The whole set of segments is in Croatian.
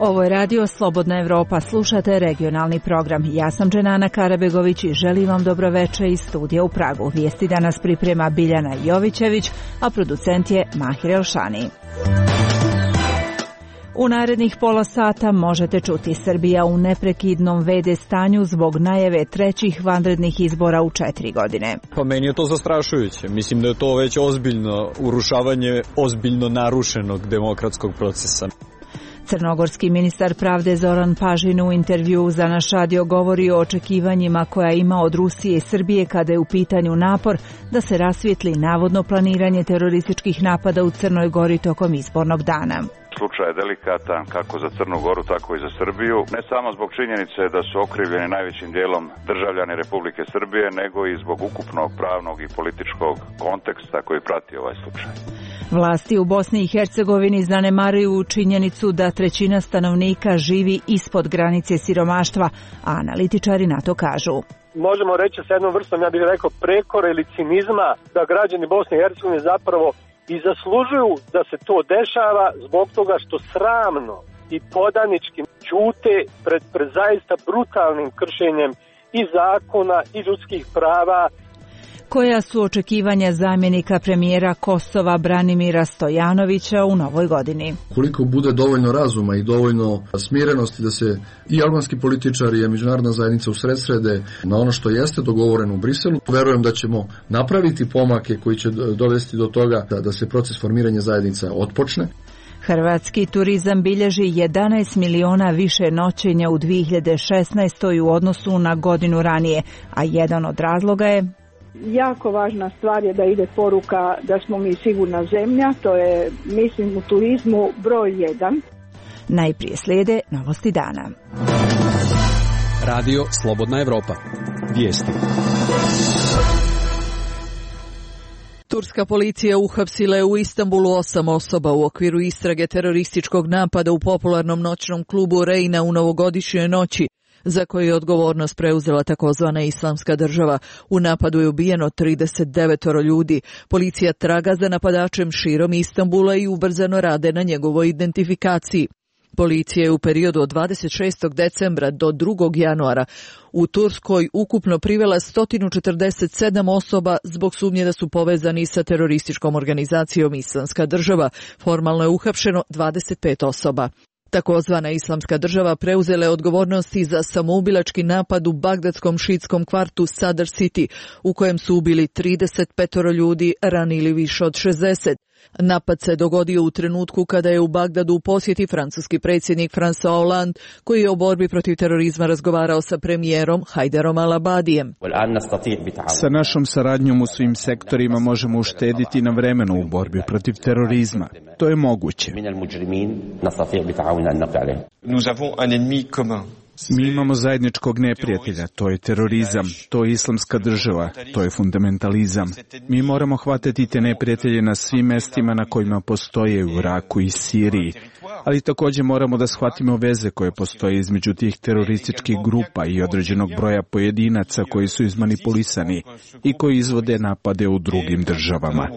Ovo je radio Slobodna Evropa, slušate regionalni program. Ja sam Dženana Karabegović i želim vam dobroveče iz studija u Pragu. Vijesti danas priprema Biljana Jovićević, a producent je Mahir Elšani. U narednih pola sata možete čuti Srbija u neprekidnom VD stanju zbog najave trećih vanrednih izbora u 4 godine. Pa meni je to zastrašujuće. Mislim da je to već ozbiljno urušavanje ozbiljno narušenog demokratskog procesa. Crnogorski ministar pravde Zoran Pažin u intervjuu za naš radio govori o očekivanjima koja ima od Rusije i Srbije kada je u pitanju napor da se rasvijetli navodno planiranje terorističkih napada u Crnoj Gori tokom izbornog dana. Slučaj je delikatan kako za Crnu Goru, tako i za Srbiju. Ne samo zbog činjenice da su okrivljeni najvećim dijelom državljani Republike Srbije, nego i zbog ukupnog pravnog i političkog konteksta koji prati ovaj slučaj. Vlasti u Bosni i Hercegovini zanemaruju činjenicu da trećina stanovnika živi ispod granice siromaštva, a analitičari na to kažu. Možemo reći sa jednom vrstom, ja bih rekao, prekora ili cinizma da građani Bosne i Hercegovine zapravo i zaslužuju da se to dešava zbog toga što sramno i podanički ćute pred zaista brutalnim kršenjem i zakona i ljudskih prava. Koja su očekivanja zamjenika premijera Kosova Branimira Stojanovića u novoj godini? Koliko bude dovoljno razuma i dovoljno smirenosti da se i albanski političari i međunarodna zajednica usredsrede na ono što jeste dogovoreno u Briselu, verujem da ćemo napraviti pomake koji će dovesti do toga da se proces formiranja zajednica otpočne. Hrvatski turizam bilježi 11 miliona više noćenja u 2016. u odnosu na godinu ranije, a jedan od razloga je jako važna stvar je da ide poruka da smo mi sigurna zemlja, to je, mislim, u turizmu broj 1. Najprije slijede novosti dana. Radio Slobodna Evropa. Vijesti. Turska policija uhapsila je u Istanbulu 8 osoba u okviru istrage terorističkog napada u popularnom noćnom klubu Reina u novogodišnjoj noći, za koju je odgovornost preuzela takozvana Islamska država. U napadu je ubijeno 39 ljudi. Policija traga za napadačem širom Istanbula i ubrzano rade na njegovoj identifikaciji. Policija je u periodu od 26. decembra do 2. januara u Turskoj ukupno privela 147 osoba zbog sumnje da su povezani sa terorističkom organizacijom Islamska država. Formalno je uhapšeno 25 osoba. Takozvana Islamska država preuzela je odgovornosti za samoubilački napad u bagdadskom šiitskom kvartu Sadr City, u kojem su ubili 35 ljudi, ranili više od 60. Napad se dogodio u trenutku kada je u Bagdadu u posjeti francuski predsjednik François Hollande, koji je o borbi protiv terorizma razgovarao sa premijerom Hajderom al-Abadijem. Sa našom saradnjom u svim sektorima možemo uštediti na vremenu u borbi protiv terorizma. To je moguće. Mi imamo zajedničkog neprijatelja, to je terorizam, to je Islamska država, to je fundamentalizam. Mi moramo hvatati te neprijatelje na svim mestima na kojima postoje u Iraku i Siriji, ali također moramo da shvatimo veze koje postoje između tih terorističkih grupa i određenog broja pojedinaca koji su izmanipulisani i koji izvode napade u drugim državama.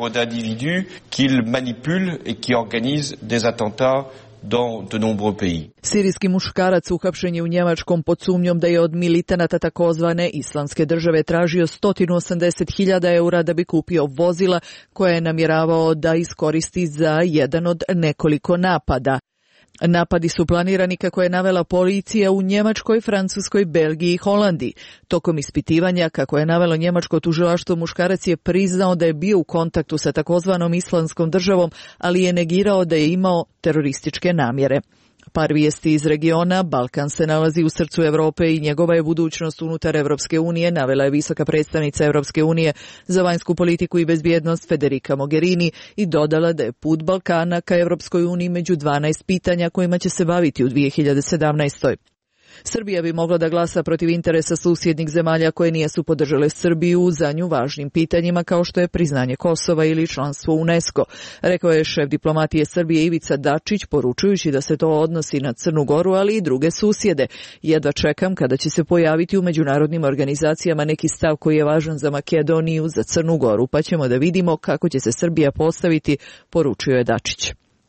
Sirijski muškarac uhapšen je u Njemačkom pod sumnjom da je od militanata takozvane Islamske države tražio 180.000 eura da bi kupio vozila koje je namjeravao da iskoristi za jedan od nekoliko napada. Napadi su planirani, kako je navela policija, u Njemačkoj, Francuskoj, Belgiji i Holandiji. Tokom ispitivanja, kako je navelo njemačko tužilaštvo, muškarac je priznao da je bio u kontaktu sa takozvanom Islamskom državom, ali je negirao da je imao terorističke namjere. Par vijesti iz regiona. Balkan se nalazi u srcu Europe i njegova je budućnost unutar Europske unije, navela je visoka predstavnica Europske unije za vanjsku politiku i bezbjednost Federica Mogherini i dodala da je put Balkana ka Europskoj uniji među 12 pitanja kojima će se baviti u 2017. Srbija bi mogla da glasa protiv interesa susjednih zemalja koje nisu podržale Srbiju za nju važnim pitanjima kao što je priznanje Kosova ili članstvo u UNESCO, rekao je šef diplomatije Srbije Ivica Dačić, poručujući da se to odnosi na Crnu Goru, ali i druge susjede. Jedva čekam kada će se pojaviti u međunarodnim organizacijama neki stav koji je važan za Makedoniju, za Crnu Goru, pa ćemo da vidimo kako će se Srbija postaviti, poručio je Dačić.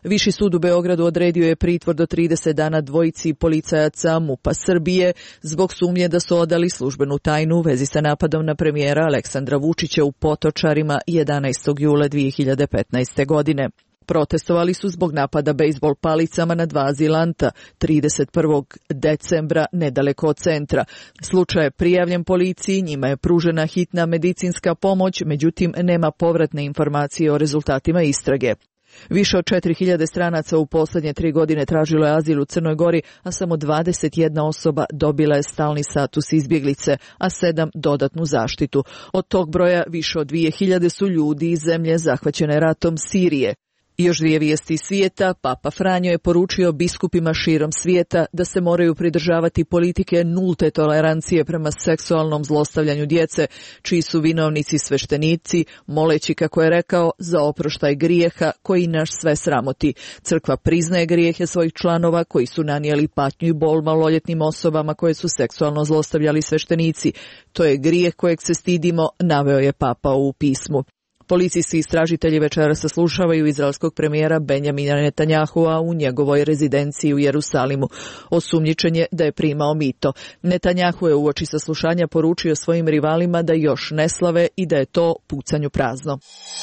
Viši sud u Beogradu odredio je pritvor do 30 dana dvojici policajaca MUP-a Srbije zbog sumnje da su odali službenu tajnu u vezi sa napadom na premijera Aleksandra Vučića u Potočarima 11. jula 2015. godine. Protestovali su zbog napada bejzbol palicama na 2 azilanta 31. decembra nedaleko od centra. Slučaj je prijavljen policiji, njima je pružena hitna medicinska pomoć, međutim nema povratne informacije o rezultatima istrage. Više od 4000 stranaca u posljednje 3 godine tražilo je azil u Crnoj Gori, a samo 21 osoba dobila je stalni status izbjeglice, a 7 dodatnu zaštitu. Od tog broja više od 2000 su ljudi iz zemlje zahvaćene ratom Sirije. I još 2 vijesti iz svijeta. Papa Franjo je poručio biskupima širom svijeta da se moraju pridržavati politike nulte tolerancije prema seksualnom zlostavljanju djece, čiji su vinovnici sveštenici, moleći, kako je rekao, za oproštaj grijeha koji naš sve sramoti. Crkva priznaje grijehe svojih članova koji su nanijeli patnju i bol maloljetnim osobama koje su seksualno zlostavljali sveštenici. To je grijeh kojeg se stidimo, naveo je papa u pismu. Policijski istražitelji večera saslušavaju izraelskog premijera Benjamina Netanjahua u njegovoj rezidenciji u Jerusalimu. Osumnjičen je da je primao mito. Netanjahu je uoči saslušanja poručio svojim rivalima da još ne slave i da je to pucanju prazno.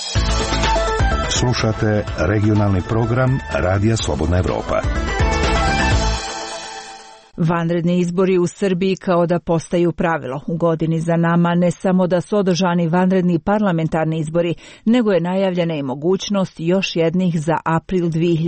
Slušate regionalni program Radija Slobodna Evropa. Vanredni izbori u Srbiji kao da postaju pravilo. U godini za nama ne samo da su održani vanredni parlamentarni izbori, nego je najavljena i mogućnost još jednih za april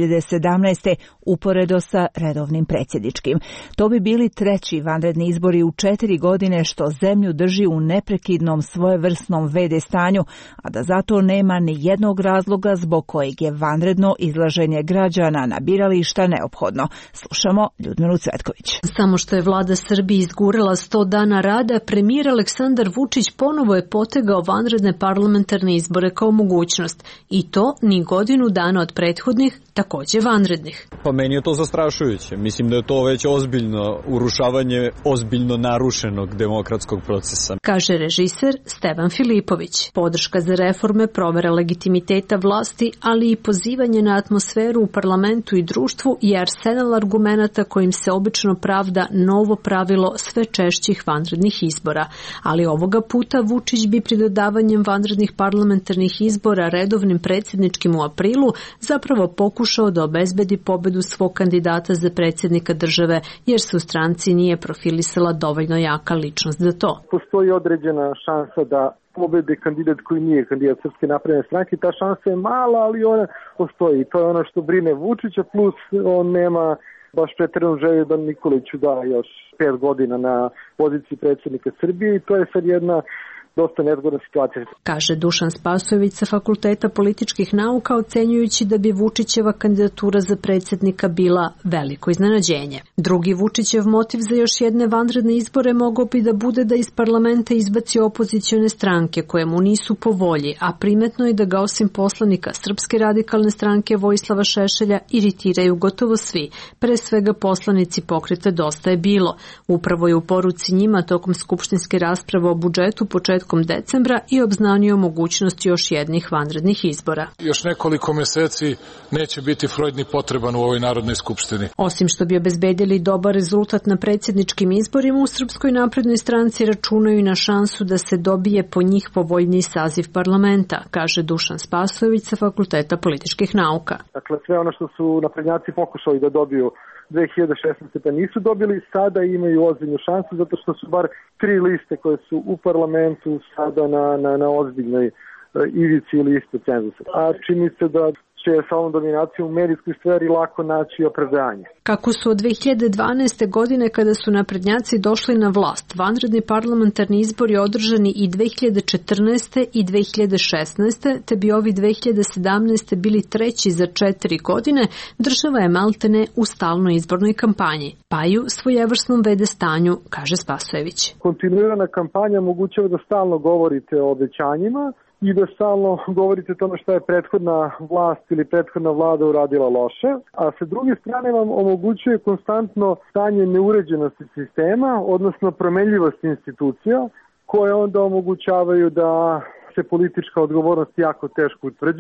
2017. uporedo sa redovnim predsjedničkim. To bi bili 3. vanredni izbori u 4 godine, što zemlju drži u neprekidnom svojevrsnom VD stanju, a da zato nema ni jednog razloga zbog kojeg je vanredno izlaženje građana na birališta neophodno. Slušamo Ljudmilu Cvetković. Samo što je vlada Srbije izgurala 100 dana rada, premijer Aleksandar Vučić ponovo je potegao vanredne parlamentarne izbore kao mogućnost. I to ni godinu dana od prethodnih, također vanrednih. Pa meni je to zastrašujuće. Mislim da je to već ozbiljno urušavanje ozbiljno narušenog demokratskog procesa. Kaže režiser Stevan Filipović. Podrška za reforme, provera legitimiteta vlasti, ali i pozivanje na atmosferu u parlamentu i društvu je arsenal argumenata kojim se obično pravda novo pravilo sve češćih vanrednih izbora. Ali ovoga puta Vučić bi pridodavanjem vanrednih parlamentarnih izbora redovnim predsjedničkim u aprilu zapravo pokušao da obezbedi pobedu svog kandidata za predsjednika države, jer se u stranci nije profilisala dovoljno jaka ličnost za to. Postoji određena šansa da pobede kandidat koji nije kandidat Srpske napredne stranke. Ta šansa je mala, ali ona postoji. To je ono što brine Vučića, plus on nema baš pretjeranu želju da Nikoliću da još 5 godina na poziciji predsjednika Srbije, i to je sad jedna dosta nezgodna situacija. Kaže Dušan Spasojević sa Fakulteta političkih nauka, ocenjujući da bi Vučićeva kandidatura za predsjednika bila veliko iznenađenje. Drugi Vučićev motiv za još jedne vanredne izbore mogao bi da bude da iz parlamenta izbaci opozicione stranke koje mu nisu po volji, a primetno je da ga osim poslanika Srpske radikalne stranke Vojislava Šešelja iritiraju gotovo svi, pre svega poslanici pokreta Dosta je bilo. Upravo je u poruci njima tokom skupštinske rasprave o budžetu početkom decembra i obznanio mogućnost još jednih vanrednih izbora. Još nekoliko mjeseci neće biti Freud ni potreban u ovoj Narodnoj skupštini. Osim što bi obezbedili dobar rezultat na predsjedničkim izborima, u Srpskoj naprednoj stranci računaju i na šansu da se dobije po njih povoljniji saziv parlamenta, kaže Dušan Spasojević sa Fakulteta političkih nauka. Dakle, sve ono što su naprednjaci pokušali da dobiju 2016. pa nisu dobili, sada imaju ozbiljnu šansu, zato što su bar 3 liste koje su u parlamentu sada na ozbiljnoj ivici ili ispod cenzusa. A čini se da će sa ovom dominacijom u medijskoj sferi lako naći opravdanje. Kako su od 2012. godine, kada su naprednjaci došli na vlast, vanredni parlamentarni izbori održani i 2014. i 2016. te bi ovi 2017. bili treći za 4 godine, država je maltene u stalnoj izbornoj kampanji, pa i u svojevrsnom VD stanju, kaže Spasojević. Kontinuirana kampanja omogućava da stalno govorite o obećanjima i da stalno govorite o tome što je prethodna vlast ili prethodna vlada uradila loše, a sa druge strane vam omogućuje konstantno stanje neuređenosti sistema, odnosno promenljivosti institucija, koje onda omogućavaju da se politička odgovornost jako teško utvrđuje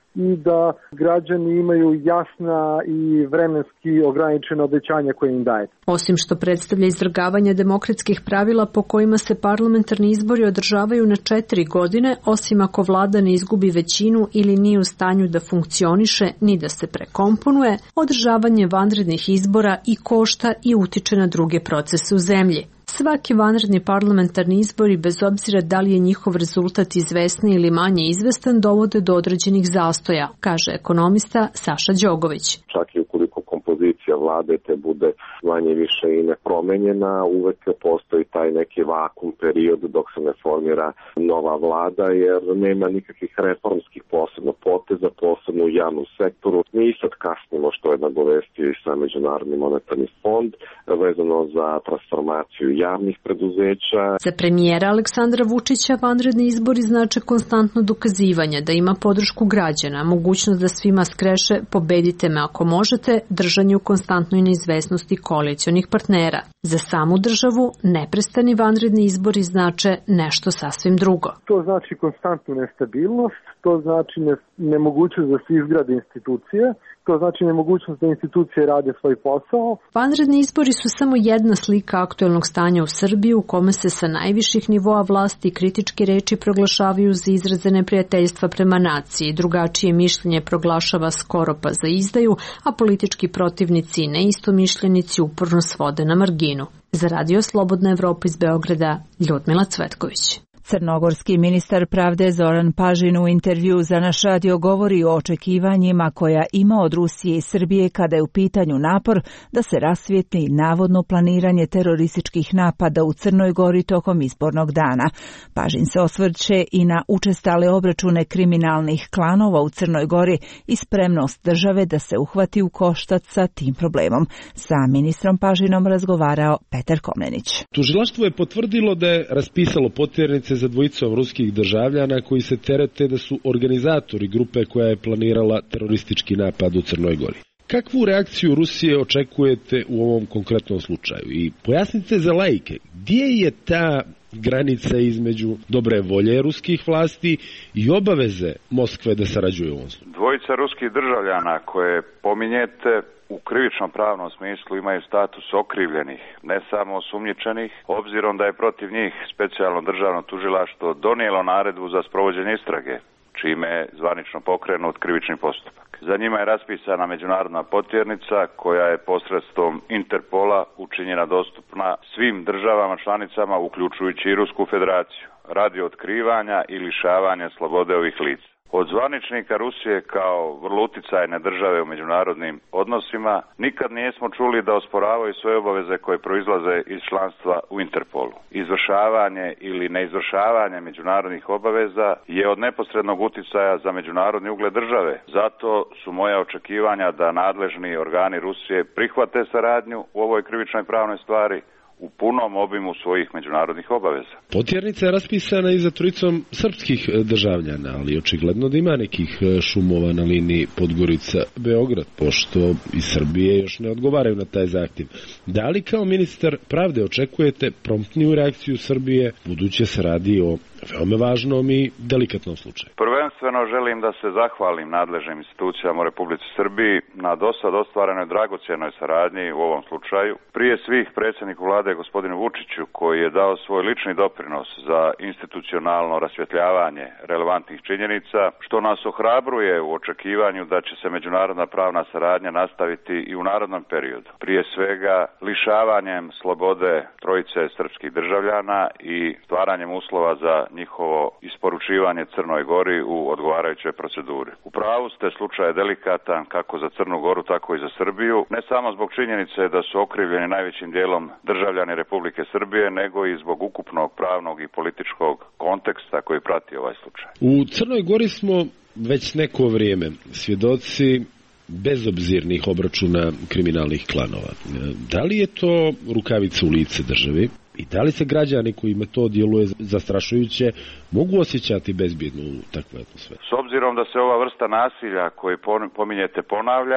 i da građani imaju jasna i vremenski ograničena obećanja koje im dajete. Osim što predstavlja izvrgavanje demokratskih pravila po kojima se parlamentarni izbori održavaju na 4 godine, osim ako vlada ne izgubi većinu ili nije u stanju da funkcioniše ni da se prekomponuje, održavanje vanrednih izbora i košta i utiče na druge procese u zemlji. Svaki vanredni parlamentarni izbori, bez obzira da li je njihov rezultat izvesni ili manje izvestan, dovode do određenih zastoja, kaže ekonomista Saša Đogović. Čak i ukoliko kompozicija vlade te bude manje više i nepromenjena, uvek postoji taj neki vakum period dok se ne formira nova vlada, jer nema nikakvih reformskih posebno poteza, posebno u javnom sektoru. Mi sad kasnimo, što je nagovestio i sam Međunarodni monetarni fond, vezano za transformaciju javnih preduzeća. Za premijera Aleksandra Vučića vanredni izbori znače konstantno dokazivanje da ima podršku građana, mogućnost da svima skreše pobedite me ako možete, držanje u konstantnoj neizvesnosti koalicionih partnera. Za samu državu neprestani vanredni izbori znače nešto sasvim drugo. To znači konstantnu nestabilnost, to znači nemogućnost da se izgrade institucije, to znači nemogućnost da institucije rade svoj posao. Vanredni izbori su samo jedna slika aktuelnog stanja u Srbiji u kome se sa najviših nivoa vlasti kritičke reči proglašavaju za izraze neprijateljstva prema naciji, drugačije mišljenje proglašava skoro pa za izdaju, a politički protivnici i neistomišljenici uporno svode na marginu. Za Radio Slobodna Evropa iz Beograda, Ljudmila Cvetković. Crnogorski ministar pravde Zoran Pažin u intervju za naš radio govori o očekivanjima koja ima od Rusije i Srbije kada je u pitanju napor da se rasvijetli navodno planiranje terorističkih napada u Crnoj Gori tokom izbornog dana. Pažin se osvrće i na učestale obračune kriminalnih klanova u Crnoj Gori i spremnost države da se uhvati u koštac sa tim problemom. Sa ministrom Pažinom razgovarao Petar Komnenić. Tužilaštvo je potvrdilo da je raspisalo potjernice za dvojicom ruskih državljana koji se terete da su organizatori grupe koja je planirala teroristički napad u Crnoj Gori. Kakvu reakciju Rusije očekujete u ovom konkretnom slučaju? I pojasnite za laike, gdje je ta granica između dobre volje ruskih vlasti i obaveze Moskve da sarađuje u ovom slučaju? Dvojica ruskih državljana koje pominjete u krivičnom pravnom smislu imaju status okrivljenih, ne samo osumnjičenih, obzirom da je protiv njih specijalno državno tužilaštvo donijelo naredbu za sprovođenje istrage, čime je zvanično pokrenut krivični postupak. Za njima je raspisana međunarodna potjernica koja je posredstvom Interpola učinjena dostupna svim državama članicama, uključujući i Rusku federaciju, radi otkrivanja i lišavanja slobode ovih lica. Od zvaničnika Rusije kao vrlo uticajne države u međunarodnim odnosima nikad nismo čuli da osporavaju svoje obaveze koje proizlaze iz članstva u Interpolu. Izvršavanje ili neizvršavanje međunarodnih obaveza je od neposrednog uticaja za međunarodni ugled države. Zato su moja očekivanja da nadležni organi Rusije prihvate saradnju u ovoj krivičnoj pravnoj stvari u punom obimu svojih međunarodnih obaveza. Potjernica je raspisana i za trojicom srpskih državljana, ali očigledno da ima nekih šumova na liniji Podgorica-Beograd, pošto iz Srbije još ne odgovaraju na taj zahtjev. Da li kao ministar pravde očekujete promptniju reakciju Srbije, budući se radi o veoma važnom i delikatnom slučaju? Prvenstveno želim da se zahvalim nadležnim institucijama u Republici Srbiji na dosad ostvarenoj dragocjenoj saradnji u ovom slučaju. Prije svih predsjedniku vlade gospodinu Vučiću koji je dao svoj lični doprinos za institucionalno rasvjetljavanje relevantnih činjenica, što nas ohrabruje u očekivanju da će se međunarodna pravna saradnja nastaviti i u narednom periodu. Prije svega lišavanjem slobode trojice srpskih državljana i stvaranjem uslova za njihovo isporučivanje Crnoj Gori u odgovarajućoj proceduri. U pravu ste, slučaj je delikatan kako za Crnu Goru, tako i za Srbiju, ne samo zbog činjenice da su okrivljeni najvećim dijelom državljani Republike Srbije, nego i zbog ukupnog pravnog i političkog konteksta koji prati ovaj slučaj. U Crnoj Gori smo već neko vrijeme svjedoci bezobzirnih obračuna kriminalnih klanova. Da li je to rukavica u lice državi? I da li se građani kojima to djeluje zastrašujuće mogu osjećati bezbjedno u takvoj atmosferi? S obzirom da se ova vrsta nasilja koju pominjete ponavlja, to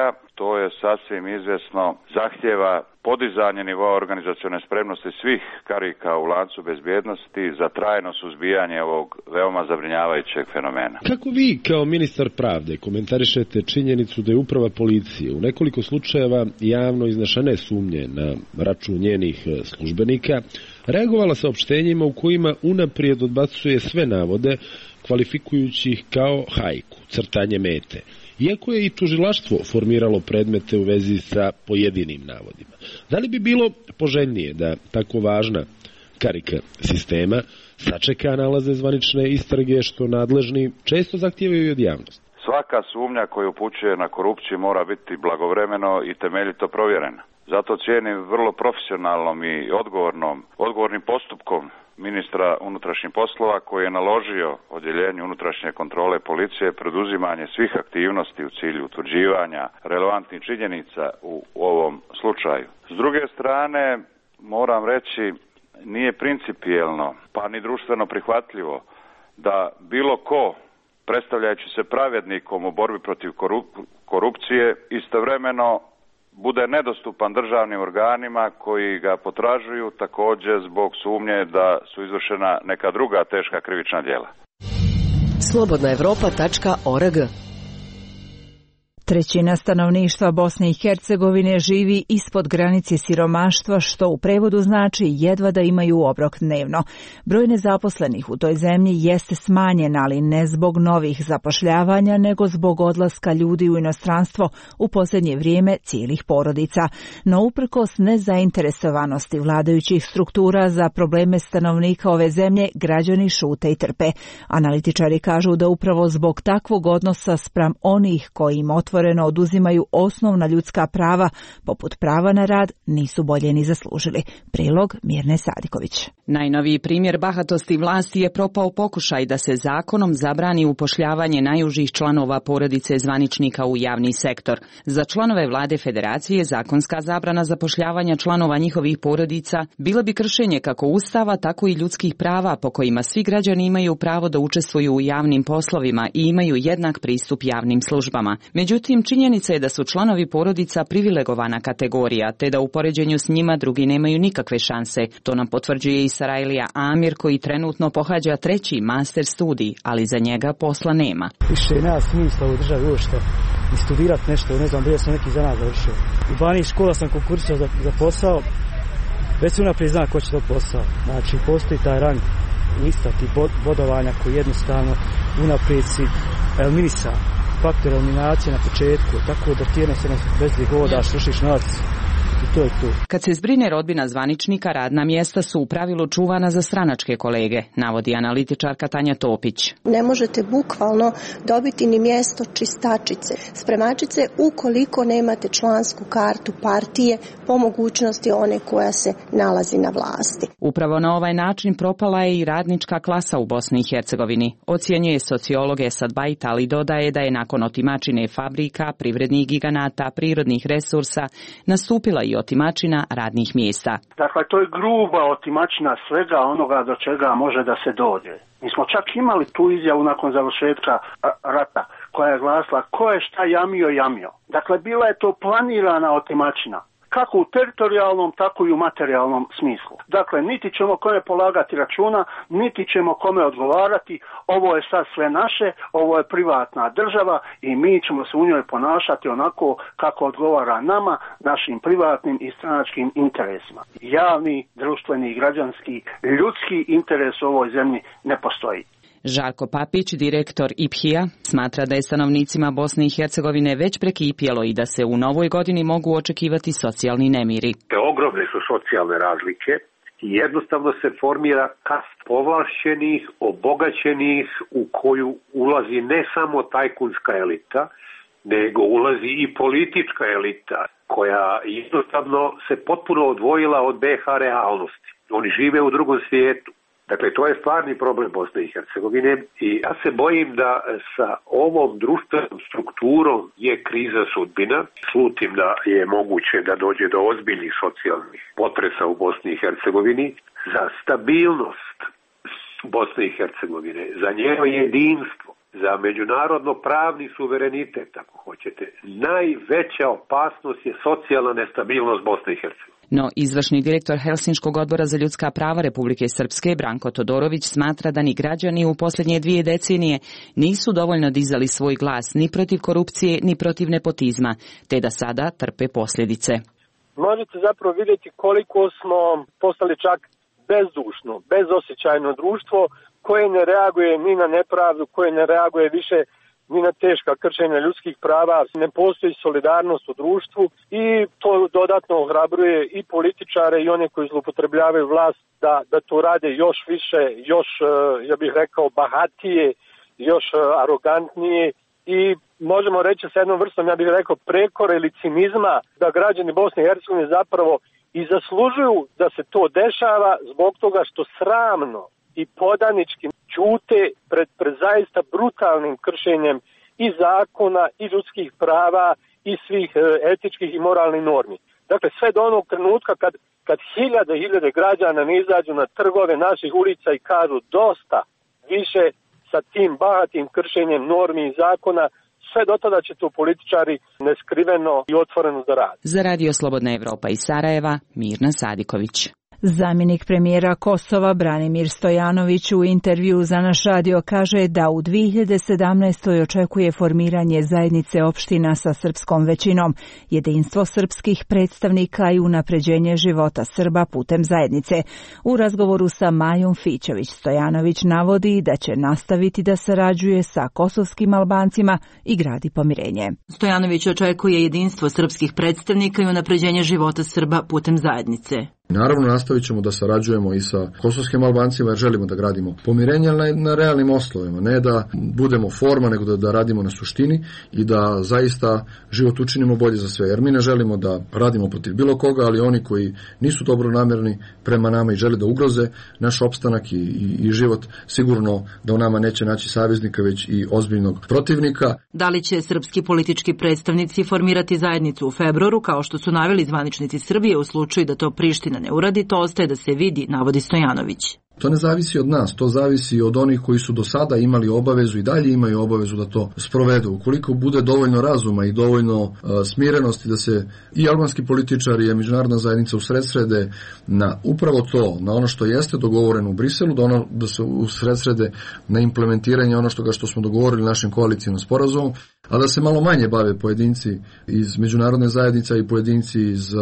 to je sasvim izvjesno, zahtjeva podizanje nivoa organizacione spremnosti svih karika u lancu bezbjednosti za trajno suzbijanje ovog veoma zabrinjavajućeg fenomena. Kako vi kao ministar pravde komentarišete činjenicu da je uprava policije u nekoliko slučajeva javno iznešene sumnje na račun njenih službenika reagovala saopštenjima u kojima unaprijed odbacuje sve navode, kvalifikujući ih kao hajku, crtanje mete, iako je i tužilaštvo formiralo predmete u vezi sa pojedinim navodima? Da li bi bilo poželjnije da tako važna karika sistema sačeka nalaze zvanične istrage, što nadležni često zahtijevaju i od javnosti? Svaka sumnja koja upućuje na korupciju mora biti blagovremeno i temeljito provjerena. Zato cijenim vrlo profesionalnom i odgovornim postupkom ministra unutrašnjih poslova koji je naložio odjeljenju unutrašnje kontrole policije preduzimanje svih aktivnosti u cilju utvrđivanja relevantnih činjenica u ovom slučaju. S druge strane, moram reći, nije principijelno pa ni društveno prihvatljivo da bilo ko, predstavljajući se pravednikom u borbi protiv korupcije, istovremeno bude nedostupan državnim organima koji ga potražuju također zbog sumnje da su izvršena neka druga teška krivična djela. slobodnaevropa.org. Trećina stanovništva Bosne i Hercegovine živi ispod granice siromaštva, što u prevodu znači jedva da imaju obrok dnevno. Broj nezaposlenih u toj zemlji jeste smanjen, ali ne zbog novih zapošljavanja, nego zbog odlaska ljudi u inostranstvo u posljednje vrijeme cijelih porodica. No uprkos nezainteresovanosti vladajućih struktura za probleme stanovnika ove zemlje, građani šute i trpe. Analitičari kažu da upravo zbog takvog odnosa spram onih koji im otvoreno oduzimaju osnovna ljudska prava, poput prava na rad, nisu bolje ni zaslužili. Prilog Mirne Sadiković. Najnoviji primjer bahatosti vlasti je propao pokušaj da se zakonom zabrani upošljavanje najužih članova porodice zvaničnika u javni sektor. Za članove vlade federacije zakonska zabrana zapošljavanja članova njihovih porodica bila bi kršenje kako ustava, tako i ljudskih prava po kojima svi građani imaju pravo da učestvuju u javnim poslovima i imaju jednak pristup javnim službama. Međutim, činjenica je da su članovi porodica privilegovana kategorija, te da u poređenju s njima drugi nemaju nikakve šanse. To nam potvrđuje i Sarajlija Amir, koji trenutno pohađa 3. master studij, ali za njega posla nema. Više nema smisla u državi uopšte i studirati nešto, ne znam, bio sam neki zanat završio. U Baniji škola sam konkursio za posao, već se unaprijed zna ko će to posao. Znači, postoji taj rang lista tih bodovanja koji jednostavno unaprijed si eliminisan. Faktor eliminacije na početku, tako da ti jednostavno bez hodaš, vršiš novac. To je to. Kad se zbrine rodbina zvaničnika, radna mjesta su u pravilu čuvana za stranačke kolege, navodi analitičarka Tanja Topić. Ne možete bukvalno dobiti ni mjesto čistačice, spremačice, ukoliko nemate člansku kartu partije, po mogućnosti one koja se nalazi na vlasti. Upravo na ovaj način propala je i radnička klasa u Bosni i Hercegovini, ocjenjuje sociolog Esad Bajt, ali dodaje da je nakon otimačine fabrika, privrednih giganata, prirodnih resursa, nastupila i otimačina radnih mjesta. Dakle, to je gruba otimačina svega onoga do čega može da se dođe. Mi smo čak imali tu izjavu nakon završetka rata koja je glasila ko je šta jamio. Dakle, bila je to planirana otimačina. Kako u teritorijalnom, tako i u materijalnom smislu. Dakle, niti ćemo kome polagati računa, niti ćemo kome odgovarati, ovo je sad sve naše, ovo je privatna država i mi ćemo se u njoj ponašati onako kako odgovara nama, našim privatnim i stranačkim interesima. Javni, društveni, građanski, ljudski interes u ovoj zemlji ne postoji. Žarko Papić, direktor IPHI-a, smatra da je stanovnicima Bosne i Hercegovine već prekipjelo i da se u novoj godini mogu očekivati socijalni nemiri. Ogromne su socijalne razlike i jednostavno se formira kast povlašćenih, obogaćenih u koju ulazi ne samo tajkunska elita, nego ulazi i politička elita koja jednostavno se potpuno odvojila od BiH realnosti. Oni žive u drugom svijetu. Dakle, to je stvarni problem Bosne i Hercegovine i ja se bojim da sa ovom društvenom strukturom je kriza sudbina. Slutim da je moguće da dođe do ozbiljnih socijalnih potresa u Bosni i Hercegovini. Za stabilnost Bosne i Hercegovine, za njeno jedinstvo, za međunarodno pravni suverenitet, ako hoćete, ćete, najveća opasnost je socijalna nestabilnost Bosne i Hercegovine. No, izvršni direktor Helsinškog odbora za ljudska prava Republike Srpske, Branko Todorović, smatra da ni građani u posljednje 2 decenije nisu dovoljno dizali svoj glas ni protiv korupcije, ni protiv nepotizma, te da sada trpe posljedice. Možete zapravo vidjeti koliko smo postali čak bezdušno, bezosjećajno društvo koje ne reaguje ni na nepravdu, koje ne reaguje više ni na teška kršenja ljudskih prava, ne postoji solidarnost u društvu i to dodatno ohrabruje i političare i one koji zloupotrebljavaju vlast da to rade još više, još, ja bih rekao, bahatije, još arogantnije i možemo reći sa jednom vrstom, ja bih rekao, prekora ili cinizma da građani Bosne i Hercegovine zapravo i zaslužuju da se to dešava zbog toga što sramno i podanički ćute pred zaista brutalnim kršenjem i zakona i ljudskih prava i svih etičkih i moralnih normi. Dakle, sve do onog trenutka kad hiljade građana ne izađu na trgove naših ulica i kažu dosta više sa tim bahatim kršenjem normi i zakona, sve do tada će to političari neskriveno i otvoreno da rade. Za Radio Slobodna Evropa iz Sarajeva, Mirna Sadiković. Zamjenik premijera Kosova Branimir Stojanović u intervju za naš radio kaže da u 2017. očekuje formiranje zajednice opština sa srpskom većinom, jedinstvo srpskih predstavnika i unapređenje života Srba putem zajednice. U razgovoru sa Majom Fićević Stojanović navodi da će nastaviti da sarađuje sa kosovskim Albancima i gradi pomirenje. Stojanović očekuje jedinstvo srpskih predstavnika i unapređenje života Srba putem zajednice. Naravno, nastavit ćemo da sarađujemo i sa kosovskim Albancima jer želimo da gradimo pomirenje na realnim osnovima, ne da budemo forma, nego da radimo na suštini i da zaista život učinimo bolje za sve. Jer mi ne želimo da radimo protiv bilo koga, ali oni koji nisu dobronamjerni prema nama i žele da ugroze naš opstanak i život, sigurno da u nama neće naći saveznika, već i ozbiljnog protivnika. Da li će srpski politički predstavnici formirati zajednicu u februaru, kao što su naveli zvaničnici Srbije, u slučaju da to Priština ne uradi, to ostaje da se vidi, navodi Stojanović. To ne zavisi od nas, to zavisi od onih koji su do sada imali obavezu i dalje imaju obavezu da to sprovedu. Ukoliko bude dovoljno razuma i dovoljno smirenosti da se i albanski političari i međunarodna zajednica usredsrede na upravo to, na ono što jeste dogovoreno u Briselu, da se usredsrede na implementiranje ono što smo dogovorili našim koalicijom sporazumom, a da se malo manje bave pojedinci iz međunarodne zajednice i pojedinci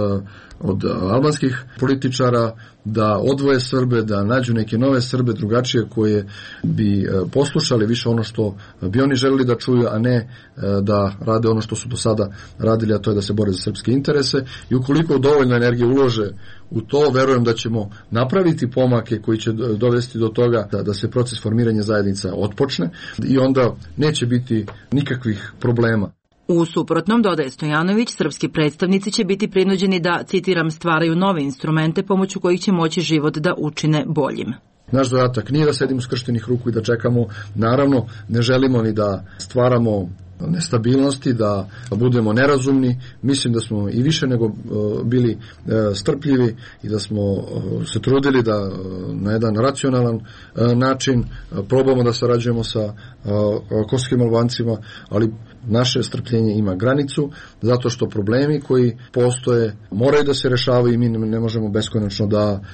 od albanskih političara, da odvoje Srbe, da nađu neke nove Srbe, drugačije, koje bi poslušali više ono što bi oni želeli da čuju, a ne da rade ono što su do sada radili, a to je da se bore za srpske interese. I ukoliko dovoljno energije ulože u to, verujem da ćemo napraviti pomake koji će dovesti do toga da se proces formiranja zajednica otpočne i onda neće biti nikakvih problema. U suprotnom, dodaje Stojanović, srpski predstavnici će biti prinuđeni da, citiram, stvaraju nove instrumente pomoću kojih će moći život da učine boljim. Naš zadatak nije da sedimo skrštenih ruku i da čekamo. Naravno, ne želimo ni da stvaramo nestabilnosti, da budemo nerazumni. Mislim da smo i više nego bili strpljivi i da smo se trudili da na jedan racionalan način probamo da sarađujemo sa kosovskim Albancima, ali naše strpljenje ima granicu, zato što problemi koji postoje moraju da se rešavaju i mi ne možemo beskonačno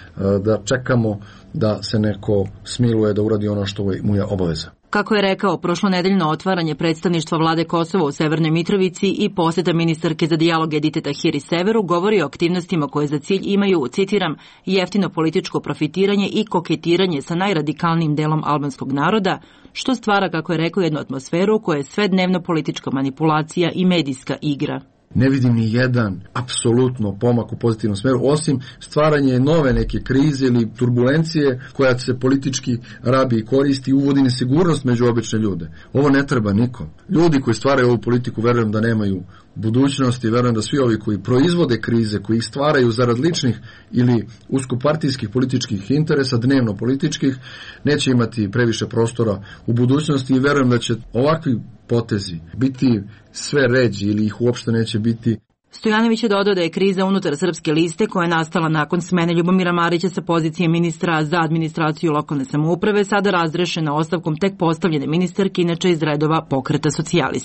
da čekamo da se neko smiluje da uradi ono što mu je obaveza. Kako je rekao, prošlonedeljno otvaranje predstavništva vlade Kosova u Severnoj Mitrovici i posjeta ministarke za dijalog Edite Tahiri Severu govori o aktivnostima koje za cilj imaju, citiram, jeftino političko profitiranje i koketiranje sa najradikalnijim delom albanskog naroda, što stvara, kako je rekao, jednu atmosferu koja je sve dnevno politička manipulacija i medijska igra. Ne vidim ni jedan apsolutno pomak u pozitivnom smeru, osim stvaranje nove neke krize ili turbulencije koja se politički rabi i koristi i uvodi nesigurnost među obične ljude. Ovo ne treba nikom. Ljudi koji stvaraju ovu politiku, verujem da nemaju budućnosti, verujem da svi ovi koji proizvode krize, koji ih stvaraju zarad ličnih ili uskopartijskih političkih interesa, dnevno političkih, neće imati previše prostora u budućnosti i verujem da će ovakvi potezi biti sve ređi ili ih uopšte neće biti. Stojanović je dodao da je kriza unutar Srpske liste koja je nastala nakon smene Ljubomira Marića sa pozicije ministra za administraciju lokalne samouprave sada razrešena ostavkom tek postavljene ministarke, inače iz redova Pokreta socijalista.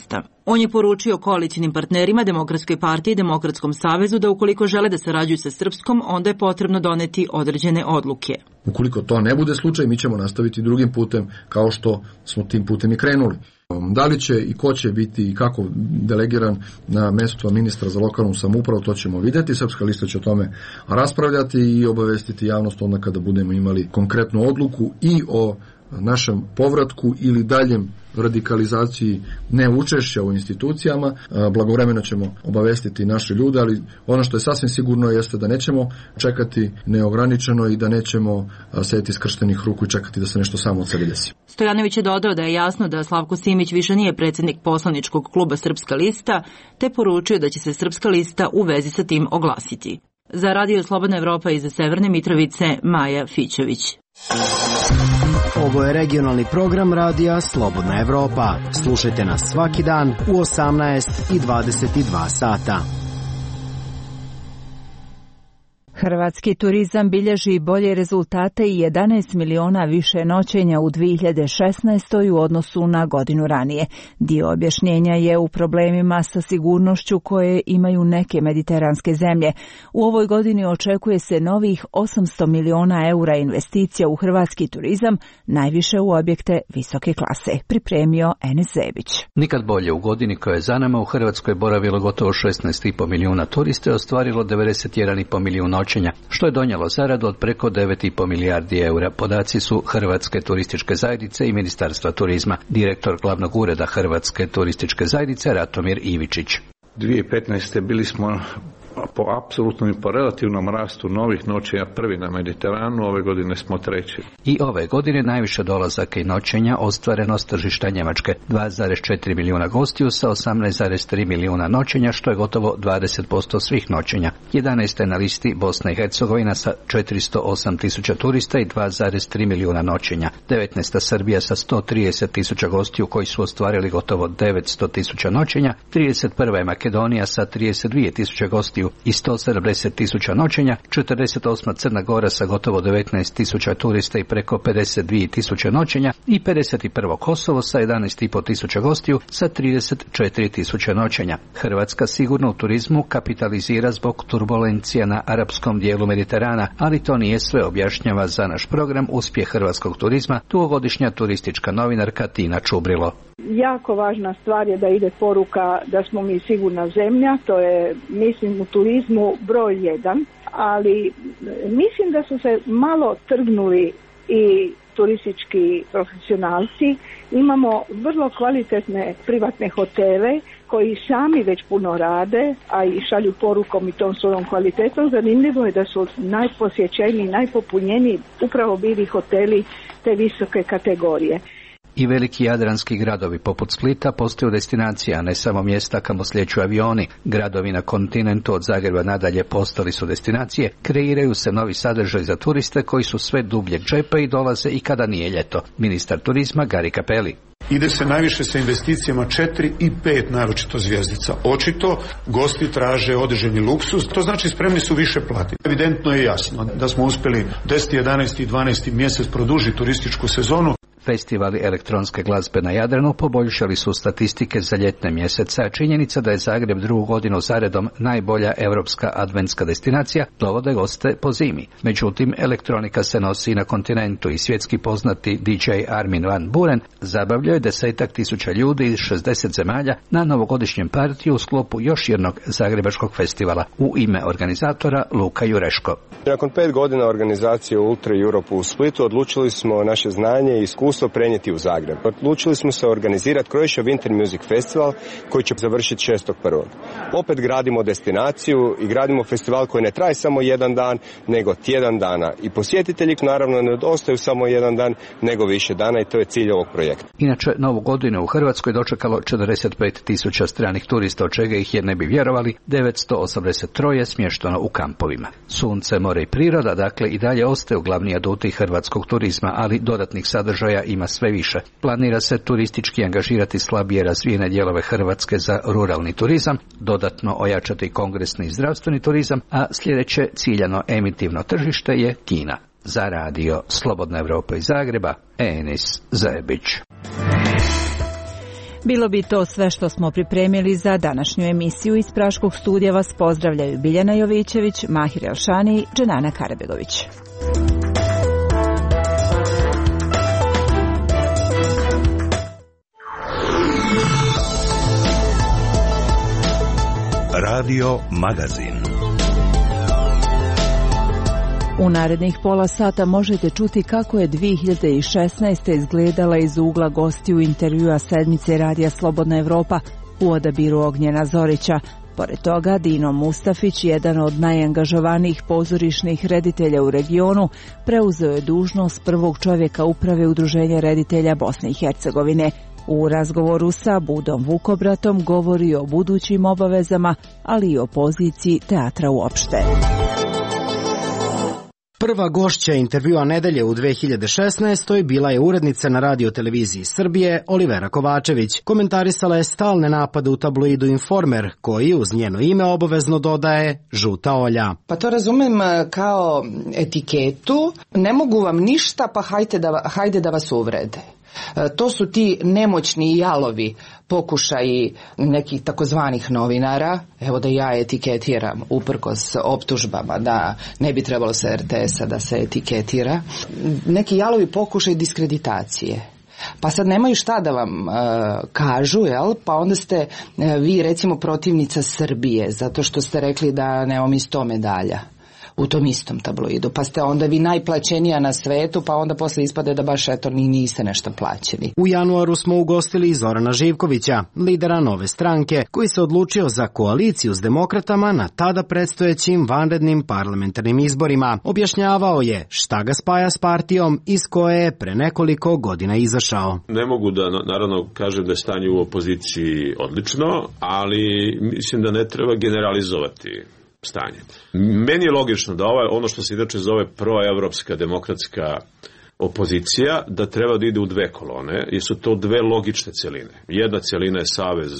On je poručio koalicijnim partnerima, Demokratskoj partiji i Demokratskom savezu da ukoliko žele da sarađuju sa Srpskom, onda je potrebno doneti određene odluke. Ukoliko to ne bude slučaj, mi ćemo nastaviti drugim putem kao što smo tim putem i krenuli. Da li će i ko će biti i kako delegiran na mesto ministra za lokalnu samoupravu, to ćemo vidjeti. Srpska lista će o tome raspravljati i obavestiti javnost onda kada budemo imali konkretnu odluku i o našem povratku ili daljem radikalizaciji neučešća u institucijama. Blagovremeno ćemo obavestiti naše ljude, ali ono što je sasvim sigurno jeste da nećemo čekati neograničeno i da nećemo sedeti skrštenih ruku i čekati da se nešto samo od sebe desi. Stojanović je dodao da je jasno da Slavko Simić više nije predsjednik poslaničkog kluba Srpska lista, te poručio da će se Srpska lista u vezi sa tim oglasiti. Za Radio Slobodna Evropa iz Severne Mitrovice, Maja Fićević. Ovo je regionalni program Radija Slobodna Evropa. Slušajte nas svaki dan u 18 i 22 sata. Hrvatski turizam bilježi bolje rezultate i 11 miliona više noćenja u 2016. u odnosu na godinu ranije. Dio objašnjenja je u problemima sa sigurnošću koje imaju neke mediteranske zemlje. U ovoj godini očekuje se novih 800 miliona eura investicija u hrvatski turizam, najviše u objekte visoke klase. Pripremio Enes Zebić. Nikad bolje, u godini koja je za nama u Hrvatskoj boravilo gotovo 16,5 milijuna turista i ostvarilo 91,5 milijuna noćenja, što je donijelo zaradu od preko 9,5 milijardi eura. Podaci su Hrvatske turističke zajednice i Ministarstva turizma. Direktor glavnog ureda Hrvatske turističke zajednice Ratomir Ivičić. 2015. bili smo po apsolutnom i po relativnom rastu novih noćenja prvi na Mediteranu, ove godine smo treći. I ove godine najviše dolazaka i noćenja ostvareno s tržišta Njemačke, 2,4 milijuna gostiju sa 18,3 milijuna noćenja, što je gotovo 20% svih noćenja. 11. na listi Bosna i Hercegovina sa 408 tisuća turista i 2,3 milijuna noćenja. 19. Srbija sa 130 tisuća gostiju koji su ostvarili gotovo 900 tisuća noćenja. 31. je Makedonija sa 32 tisuća gostiju i 170 tisuća noćenja, 48. Crna Gora sa gotovo 19 tisuća turista i preko 52 tisuće noćenja i 51. Kosovo sa 11,5 tisuća gostiju sa 34 tisuće noćenja. Hrvatska sigurno u turizmu kapitalizira zbog turbulencija na arapskom dijelu Mediterana, ali to nije sve, objašnjava za naš program Uspjeh hrvatskog turizma dugogodišnja turistička novinarka Tina Čubrilo. Jako važna stvar je da ide poruka da smo mi sigurna zemlja, to je, mislim, u turizmu broj 1, ali mislim da su se malo trgnuli i turistički profesionalci. Imamo vrlo kvalitetne privatne hotele koji sami već puno rade, a i šalju porukom i tom svojom kvalitetom. Zanimljivo je da su najposjećeniji, najpopunjeniji upravo bili hoteli te visoke kategorije. I veliki jadranski gradovi poput Splita postaju destinacija, a ne samo mjesta kamo slijeću avioni. Gradovi na kontinentu od Zagreba nadalje postali su destinacije, kreiraju se novi sadržaj za turiste koji su sve dubljeg džepa i dolaze i kada nije ljeto. Ministar turizma Gari Cappelli. Ide se najviše sa investicijama 4 i 5 naročito zvjezdica. Očito gosti traže određeni luksuz, to znači spremni su više platiti. Evidentno je jasno da smo uspjeli 10., 11. i 12. mjesec produžiti turističku sezonu. Festivali elektronske glazbe na Jadranu poboljšali su statistike za ljetne mjesece, a činjenica da je Zagreb drugu godinu zaredom najbolja europska adventska destinacija dovode goste po zimi. Međutim, elektronika se nosi i na kontinentu i svjetski poznati DJ Armin van Buuren zabavljaju 10.000 ljudi iz 60 zemalja na novogodišnjem partiju u sklopu još jednog zagrebačkog festivala. U ime organizatora Luka Jureško. Nakon 5 godina organizacije Ultra Europe u Splitu odlučili smo naše znanje i iskustvo prenijeti u Zagreb. Odlučili smo se organizirati Croatia Winter Music Festival koji će završiti 6.1. Opet gradimo destinaciju i gradimo festival koji ne traje samo jedan dan, nego tjedan dana. I posjetitelji naravno ne ostaju samo jedan dan, nego više dana i to je cilj ovog projekta. Inače, novu godinu u Hrvatskoj dočekalo 45.000 stranih turista, od čega ih je, ne bi vjerovali, 983 smješteno u kampovima. Sunce, more i priroda, dakle, i dalje ostaju glavni aduti hrvatskog turizma, ali dodatnih sadržaja ima sve više. Planira se turistički angažirati slabije razvijene dijelove Hrvatske za ruralni turizam, dodatno ojačati kongresni i zdravstveni turizam, a sljedeće ciljano emitivno tržište je Kina. Za radio Slobodna Evropa iz Zagreba, Enis Zebić. Bilo bi to sve što smo pripremili za današnju emisiju. Iz Praškog studija vas pozdravljaju Biljana Jovićević, Mahir Elšani i Dženana Karabegović. Radio Magazin. U narednih pola sata možete čuti kako je 2016. izgledala iz ugla gostiju intervjua sedmice Radija Slobodna Evropa u odabiru Ognjena Zorića. Pored toga, Dino Mustafić, jedan od najangažovanijih pozorišnih reditelja u regionu, preuzeo je dužnost prvog čovjeka uprave Udruženja reditelja Bosne i Hercegovine. U razgovoru sa Budom Vukobratom govori o budućim obavezama, ali i o poziciji teatra uopšte. Prva gošća intervjua nedelje u 2016. bila je urednica na Radio-televiziji Srbije Olivera Kovačević. Komentarisala je stalne napade u tabloidu Informer, koji uz njeno ime obavezno dodaje žuta Olja. Pa to razumem kao etiketu, ne mogu vam ništa, pa hajde da vas uvrede. To su ti nemoćni jalovi pokušaji nekih takozvanih novinara, evo da ja etiketiram uprkos optužbama da ne bi trebalo sa RTS-a da se etiketira, neki jalovi pokušaj diskreditacije. Pa sad nemaju šta da vam kažu, jel? Pa onda ste vi recimo protivnica Srbije, zato što ste rekli da nemamo mi 100 medalja u tom istom tabloidu, pa ste onda vi najplaćenija na svetu, pa onda posle ispade da baš eto niste nešto plaćeni. U januaru smo ugostili Zorana Živkovića, lidera Nove stranke, koji se odlučio za koaliciju s demokratama na tada predstojećim vanrednim parlamentarnim izborima. Objašnjavao je šta ga spaja s partijom iz koje je pre nekoliko godina izašao. Ne mogu da naravno kažem da je stanje u opoziciji odlično, ali mislim da ne treba generalizovati stanje. Meni je logično da ono što se inače zove proevropska demokratska opozicija, da treba da ide u dve kolone, jer su to dve logične celine. Jedna celina je savez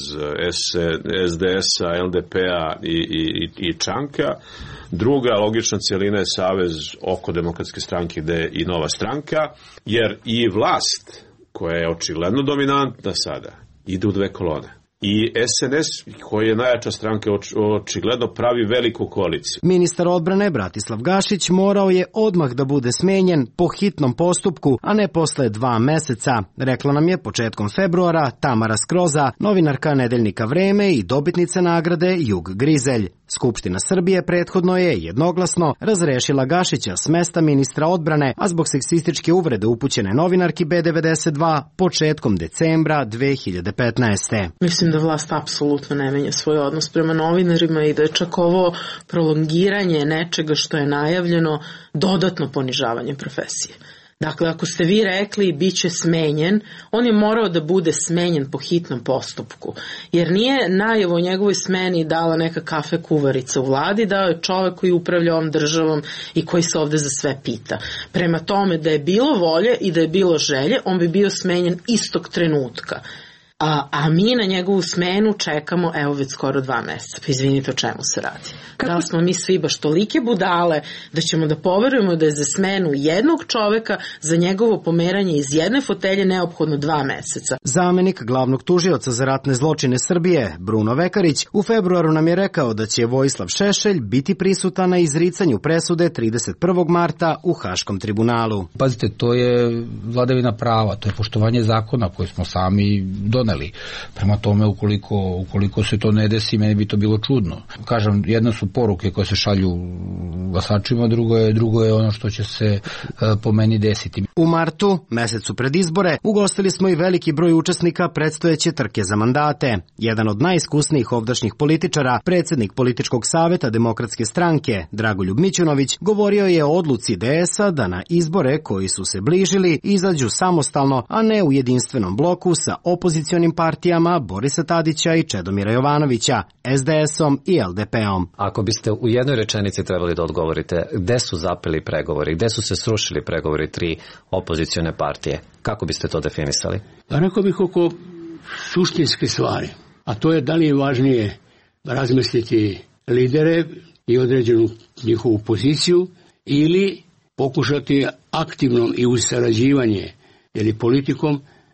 SDS-a, LDP-a i Čanka, druga logična celina je savez oko Demokratske stranke gde je i Nova stranka, jer i vlast, koja je očigledno dominantna sada, ide u dve kolone. I SNS, koji je najjača stranka, očigledno pravi veliku koaliciju. Ministar odbrane Bratislav Gašić morao je odmah da bude smenjen po hitnom postupku, a ne posle 2 meseca. Rekla nam je početkom februara Tamara Skroza, novinarka nedeljnika Vreme i dobitnica nagrade Jug Grizelj. Skupština Srbije prethodno je jednoglasno razrešila Gašića s mesta ministra odbrane, a zbog seksističke uvrede upućene novinarki B92 početkom decembra 2015. Mislim da vlast apsolutno ne menja svoj odnos prema novinarima i da je čak ovo prolongiranje nečega što je najavljeno dodatno ponižavanje profesije. Dakle, ako ste vi rekli bit će smenjen, on je morao da bude smenjen po hitnom postupku. Jer nije najavu o njegovoj smeni dala neka kafe kuvarica u vladi, dao je čovek koji upravlja ovom državom i koji se ovde za sve pita. Prema tome, da je bilo volje i da je bilo želje, on bi bio smenjen istog trenutka. A mi na njegovu smenu čekamo evo već skoro 2 meseca. Pa izvinite, o čemu se radi? Da li smo mi svi baš tolike budale da ćemo da poverujemo da je za smenu jednog čoveka, za njegovo pomeranje iz jedne fotelje neophodno 2 meseca? Zamenik glavnog tužioca za ratne zločine Srbije, Bruno Vekarić, u februaru nam je rekao da će Vojislav Šešelj biti prisutan na izricanju presude 31. marta u Haškom tribunalu. Pazite, to je vladavina prava, to je poštovanje zakona koje smo sami doneli. Prema tome, ukoliko se to ne desi, meni bi to bilo čudno. Kažem, jedna su poruke koje se šalju glasačima, drugo je ono što će se po meni desiti. U martu, mesecu pred izbore, ugostili smo i veliki broj učesnika predstojeće trke za mandate. Jedan od najiskusnijih ovdašnjih političara, predsjednik Političkog saveta Demokratske stranke, Dragoljub Mićunović, govorio je o odluci DS-a da na izbore koji su se bližili izađu samostalno, a ne u jedinstvenom bloku sa opozicionim partijama Borisa Tadića i Čedomira Jovanovića, SDS-om i LDP-om. Ako biste u jednoj rečenici trebali da odgovorite gde su zapeli pregovori, gde su se srušili pregovori 3 opozicione partije, kako biste to definisali? Rekao bih oko suštinske stvari, a to je da li je važnije razmisliti lidere i određenu njihovu poziciju ili pokušati aktivnom i uz sarađivanje ili politikom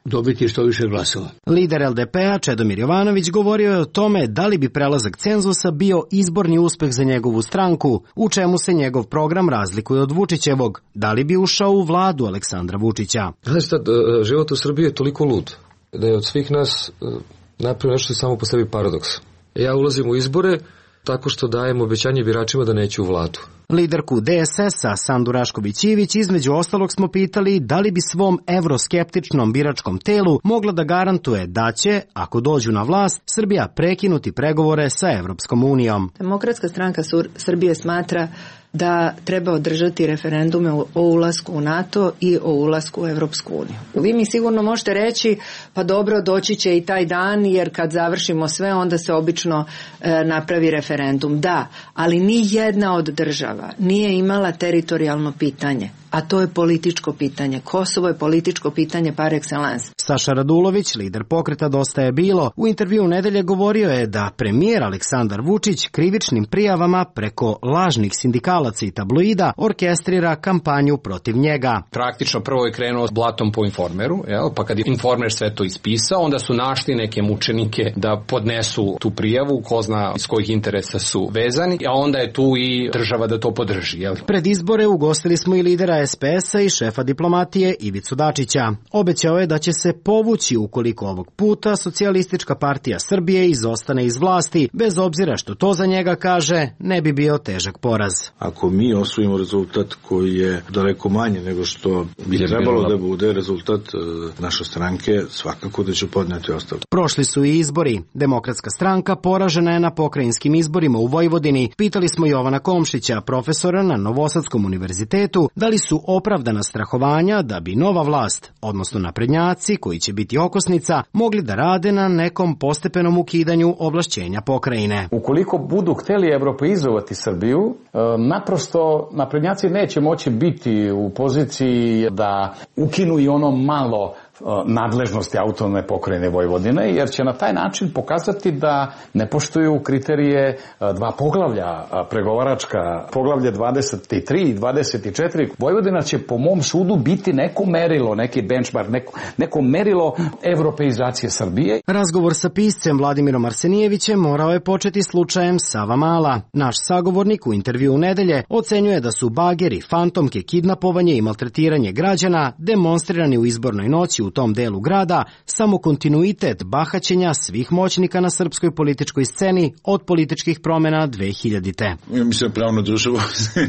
dobiti što više glasova. Lider LDP-a Čedomir Jovanović govorio je o tome da li bi prelazak cenzusa bio izborni uspeh za njegovu stranku, u čemu se njegov program razlikuje od Vučićevog, da li bi ušao u vladu Aleksandra Vučića. Znači, život u Srbiji je toliko lud da je od svih nas napravio nešto samo po sebi paradoks. Ja ulazim u izbore tako što dajem obećanje biračima da neću u vladu. Liderku DSS-a Sandu Rašković-Ivić između ostalog smo pitali da li bi svom evroskeptičnom biračkom telu mogla da garantuje da će, ako dođu na vlast, Srbija prekinuti pregovore sa Evropskom unijom. Demokratska stranka Srbije smatra da treba održati referendume o ulasku u NATO i o ulasku u Evropsku uniju. Vi mi sigurno možete reći, pa dobro, doći će i taj dan, jer kad završimo sve, onda se obično napravi referendum. Da, ali ni jedna od država nije imala teritorijalno pitanje, a to je političko pitanje. Kosovo je političko pitanje par excellence. Saša Radulović, lider pokreta Dosta je bilo, u intervju u nedelje govorio je da premijer Aleksandar Vučić krivičnim prijavama preko lažnih sindikalaca i tabloida orkestrira kampanju protiv njega. Praktično prvo je krenuo s blatom po Informeru, pa kad je Informer sve to ispisao, onda su našli neke mučenike da podnesu tu prijavu, ko zna iz kojih interesa su vezani, a onda je tu i država da to podrži. Pred izbore ugostili smo i lidera SPS-a i šefa diplomatije Ivicu Dačića. Obećao je da će se povući ukoliko ovog puta Socijalistička partija Srbije izostane iz vlasti, bez obzira što to za njega, kaže, ne bi bio težak poraz. Ako mi osvojimo rezultat koji je daleko manje nego što bi trebalo da bude rezultat naše stranke, svakako da će podneti ostavku. Prošli su i izbori. Demokratska stranka poražena je na pokrajinskim izborima u Vojvodini. Pitali smo Jovana Komšića, profesora na Novosadskom univerzitetu, da li su opravdana strahovanja da bi nova vlast, odnosno naprednjaci koji će biti okosnica, mogli da rade na nekom postepenom ukidanju ovlašćenja pokrajine. Ukoliko budu hteli evropeizovati Srbiju, naprosto naprednjaci neće moći biti u poziciji da ukinu i ono malo nadležnosti autonomne pokrajine Vojvodine, jer će na taj način pokazati da ne poštuju kriterije dva poglavlja pregovaračka, poglavlje 23 i 24. Vojvodina će po mom sudu biti neko merilo, neki benchmark, neko merilo evropeizacije Srbije. Razgovor sa piscem Vladimirom Arsenijevićem morao je početi slučajem Savamala. Naš sagovornik u intervju u nedelje ocenjuje da su bageri, fantomke, kidnapovanje i maltretiranje građana demonstrirani u izbornoj noći u tom delu grada samo kontinuitet bahaćenja svih moćnika na srpskoj političkoj sceni od političkih promjena 2000-te. Ja mislim, pravna država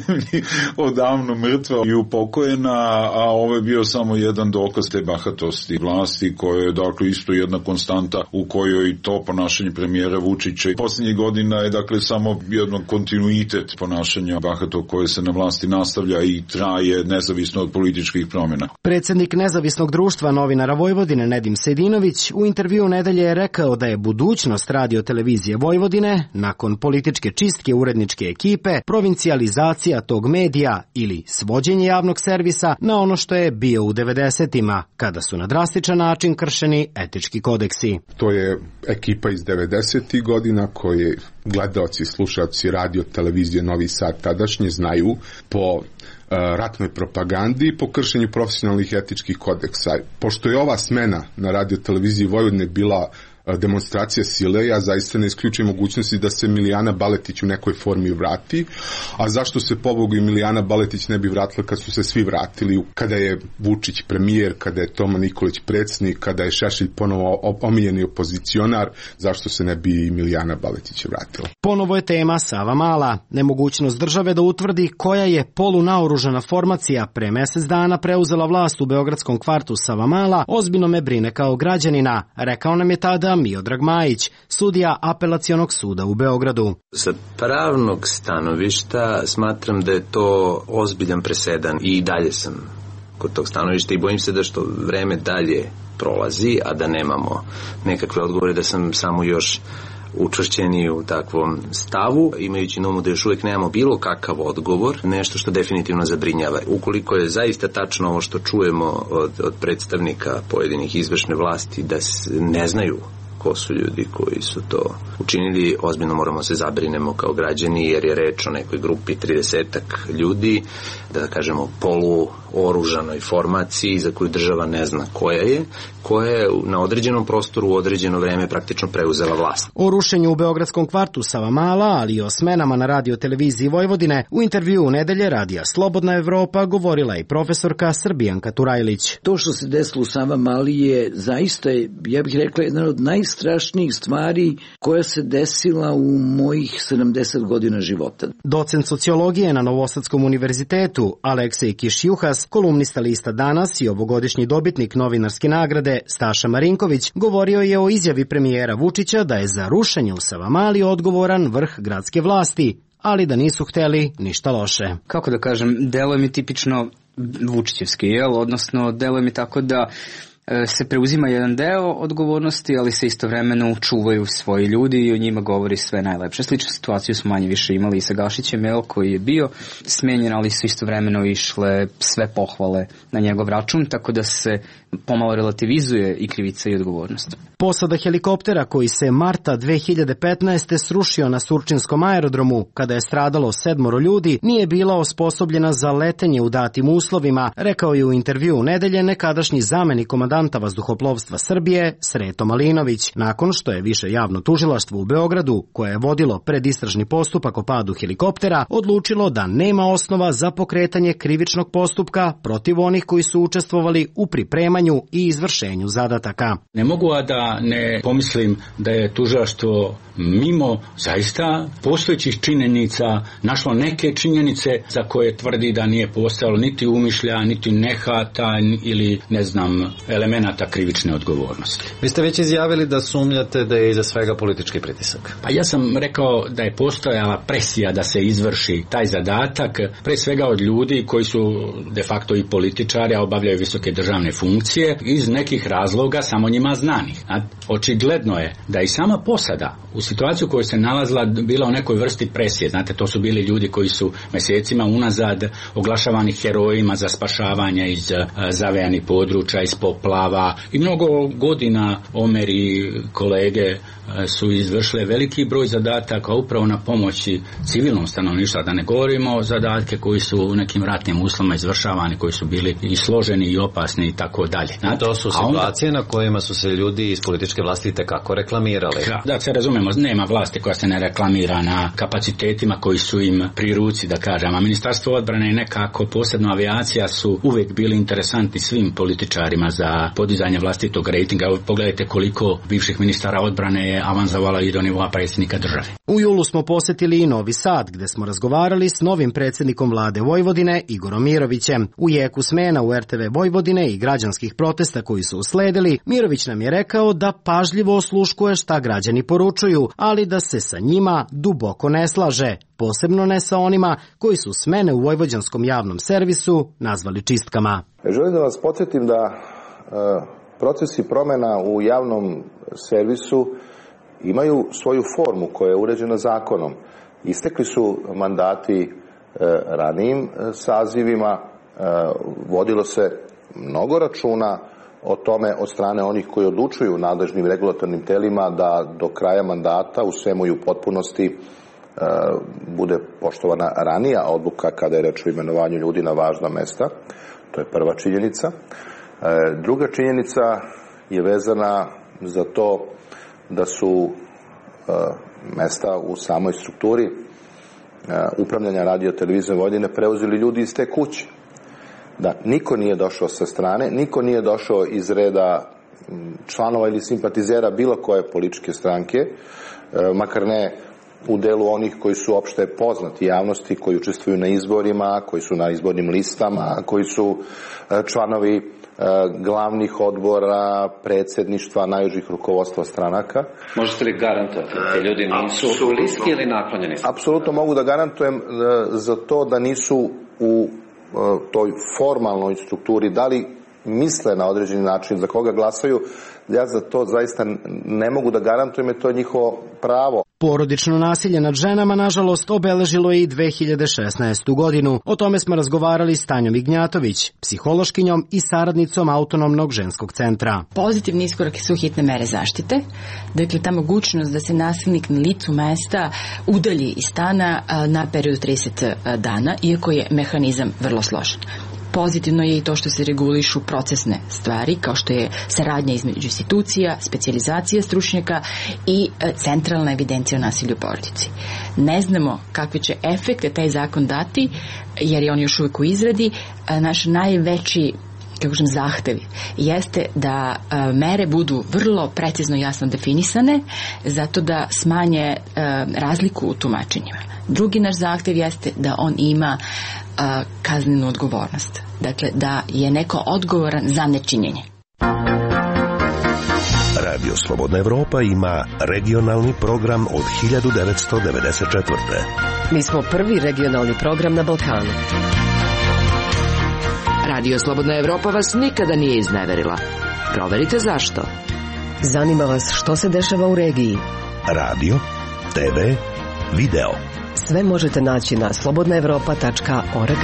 odavno mrtva i upokojena, a ovo je bio samo jedan dokaz te bahatosti vlasti, koja je dakle isto jedna konstanta u kojoj to ponašanje premijera Vučića posljednjih godina je dakle samo jedan kontinuitet ponašanja bahatog koje se na vlasti nastavlja i traje nezavisno od političkih promjena. Predsjednik Nezavisnog društva novinara Vojvodine Nedim Sejdinović u intervju u nedelje je rekao da je budućnost radio televizije Vojvodine, nakon političke čistke uredničke ekipe, provincijalizacija tog medija ili svođenje javnog servisa na ono što je bio u 90-ima, kada su na drastičan način kršeni etički kodeksi. To je ekipa iz 90-ih godina koje gledaoci i slušaoci radio televizije Novi Sad tadašnje znaju po ratnoj propagandi i po kršenju profesionalnih etičkih kodeksa. Pošto je ova smena na radio televiziji Vojvodine bila demonstracija sile, ja zaista ne isključujem mogućnosti da se Milijana Baletić u nekoj formi vrati, a zašto se pobogu i Milijana Baletić ne bi vratila kad su se svi vratili, kada je Vučić premijer, kada je Toma Nikolić predsjednik, kada je Šešelj ponovo omiljeni opozicionar, zašto se ne bi i Milijana Baletić vratila? Ponovo je tema Savamala. Nemogućnost države da utvrdi koja je polunaoružana formacija pre mjesec dana preuzela vlast u beogradskom kvartu Savamala ozbiljno me brine kao građanina, rekao nam je tada Miodrag Majić, sudija Apelacionog suda u Beogradu. Sa pravnog stanovišta smatram da je to ozbiljan presedan i dalje sam kod tog stanovišta i bojim se da što vreme dalje prolazi, a da nemamo nekakve odgovore, da sam samo još učvršćeni u takvom stavu, imajući na umu da još uvijek nemamo bilo kakav odgovor, nešto što definitivno zabrinjava. Ukoliko je zaista tačno ovo što čujemo od predstavnika pojedinih izvršne vlasti da ne znaju ko su ljudi koji su to učinili, ozbiljno moramo se zabrinemo kao građani, jer je reč o nekoj grupi 30-ak ljudi, da kažemo oružanoj formaciji za koju država ne zna koja je na određenom prostoru u određeno vreme praktično preuzela vlast. O rušenju u beogradskom kvartu Savamala, ali i o smenama na radio televiziji Vojvodine, u intervju u nedelje Radija Slobodna Evropa govorila i profesorka Srbijanka Turajlić. To što se desilo u Savamali je zaista, ja bih rekla, jedna od najstrašnijih stvari koja se desila u mojih 70 godina života. Docent sociologije na Novosadskom univerzitetu Aleksej Kišjuhas, kolumnista lista Danas i ovogodišnji dobitnik novinarske nagrade Staša Marinković, govorio je o izjavi premijera Vučića da je za rušenje u Savamali odgovoran vrh gradske vlasti, ali da nisu hteli ništa loše. Kako da kažem, deluje mi tipično Vučićevski, odnosno deluje mi tako da se preuzima jedan deo odgovornosti, ali se istovremeno čuvaju svoji ljudi i o njima govori sve najlepše. Sličnu situaciju smo manje više imali i sa Gašićem, koji je bio smenjen, ali su istovremeno išle sve pohvale na njegov račun, tako da se pomalo relativizuje i krivica i odgovornost. Posada helikoptera koji se marta 2015. srušio na Surčinskom aerodromu, kada je stradalo 7 ljudi, nije bila osposobljena za letenje u datim uslovima, rekao je u intervju u nedelje nekadašnji zamenik komandanta vazduhoplovstva Srbije Sreto Malinović, nakon što je Više javno tužilaštvo u Beogradu, koje je vodilo predistražni postupak o padu helikoptera, odlučilo da nema osnova za pokretanje krivičnog postupka protiv onih koji su učestvovali u pripremanju i izvršenju zadataka. Ne mogu a da ne pomislim da je tužilaštvo mimo zaista postojećih činjenica našlo neke činjenice za koje tvrdi da nije postojalo niti umišlja, niti nehata ili elemenata krivične odgovornosti. Vi ste već izjavili da sumnjate da je iza svega politički pritisak. Pa ja sam rekao da je postojala presija da se izvrši taj zadatak, pre svega od ljudi koji su de facto i političari, a obavljaju visoke državne funkcije, iz nekih razloga samo njima znanih. Očigledno je da i sama posada u situaciju u kojoj se nalazila bila u nekoj vrsti presije. Znate, to su bili ljudi koji su mjesecima unazad oglašavani herojima za spašavanje iz zavejanih područja, iz poplava i mnogo godina Omer i kolege su izvršile veliki broj zadataka upravo na pomoći civilnom stanovništvu, da ne govorimo o zadatke koji su u nekim ratnim uslovima izvršavani, koji su bili i složeni i opasni i tako dalje. To su situacije na kojima su se ljudi iz političke vlasti itekako reklamirali. Da se razumemo, nema vlasti koja se ne reklamira na kapacitetima koji su im pri ruci, da kažem. A Ministarstvo odbrane i nekako posebno avijacija su uvijek bili interesantni svim političarima za podizanje vlastitog rejtinga. Pogledajte koliko bivših ministara odbrane je avanzovala i do nivoa predsjednika države. U julu smo posjetili i Novi Sad, gde smo razgovarali s novim predsjednikom vlade Vojvodine, Igorom Mirovićem. U jeku smena u RTV Vojvodine i građanskih protesta koji su usledili, Mirović nam je rekao da pažljivo osluškuje šta građani poručuju, ali da se sa njima duboko ne slaže, posebno ne sa onima koji su smene u vojvođanskom javnom servisu nazvali čistkama. Želim da vas podsjetim da procesi promjena u javnom servisu imaju svoju formu koja je uređena zakonom. Istekli su mandati ranijim sazivima, vodilo se mnogo računa o tome od strane onih koji odlučuju nadležnim regulatornim telima da do kraja mandata u svemu i u potpunosti bude poštovana ranija odluka kada je reč o imenovanju ljudi na važna mesta. To je prva činjenica. Druga činjenica je vezana za to da su mesta u samoj strukturi upravljanja radio televizije Vojvodine preuzeli ljudi iz te kuće. Da niko nije došao sa strane, niko nije došao iz reda članova ili simpatizera bilo koje političke stranke, makar ne u delu onih koji su opšte poznati javnosti, koji učestvuju na izborima, koji su na izbornim listama, koji su članovi glavnih odbora, predsjedništva, najužih rukovodstva stranaka. Možete li garantovati da ljudi nisu bliski ili naklonjeni? Apsolutno mogu da garantujem za to da nisu u toj formalnoj strukturi, da li misle na određeni način za koga glasaju, ja za to zaista ne mogu da garantujem, jer to je njihovo pravo. Porodično nasilje nad ženama, nažalost, obeležilo je i 2016. godinu. O tome smo razgovarali s Tanjom Ignjatović, psihološkinjom i saradnicom Autonomnog ženskog centra. Pozitivni iskoraki su hitne mere zaštite. Dakle, ta mogućnost da se nasilnik na licu mesta udalji iz stana na period 30 dana, iako je mehanizam vrlo složen. Pozitivno je i to što se regulišu procesne stvari, kao što je saradnja između institucija, specijalizacija stručnjaka i centralna evidencija o nasilju u porodici. Ne znamo kakve će efekte taj zakon dati, jer je on još uvijek u izradi. Naš najveći zahtevi jeste da mere budu vrlo precizno i jasno definisane, zato da smanje razliku u tumačenjima. Drugi naš zahtev jeste da on ima kaznenu odgovornost. Dakle, da je neko odgovoran za nečinjenje. Radio Slobodna Evropa ima regionalni program od 1994. Mi smo prvi regionalni program na Balkanu. Radio Slobodna Evropa vas nikada nije izneverila. Proverite zašto. Zanima vas što se dešava u regiji. Radio, TV, video. Sve možete naći na slobodnaevropa.org.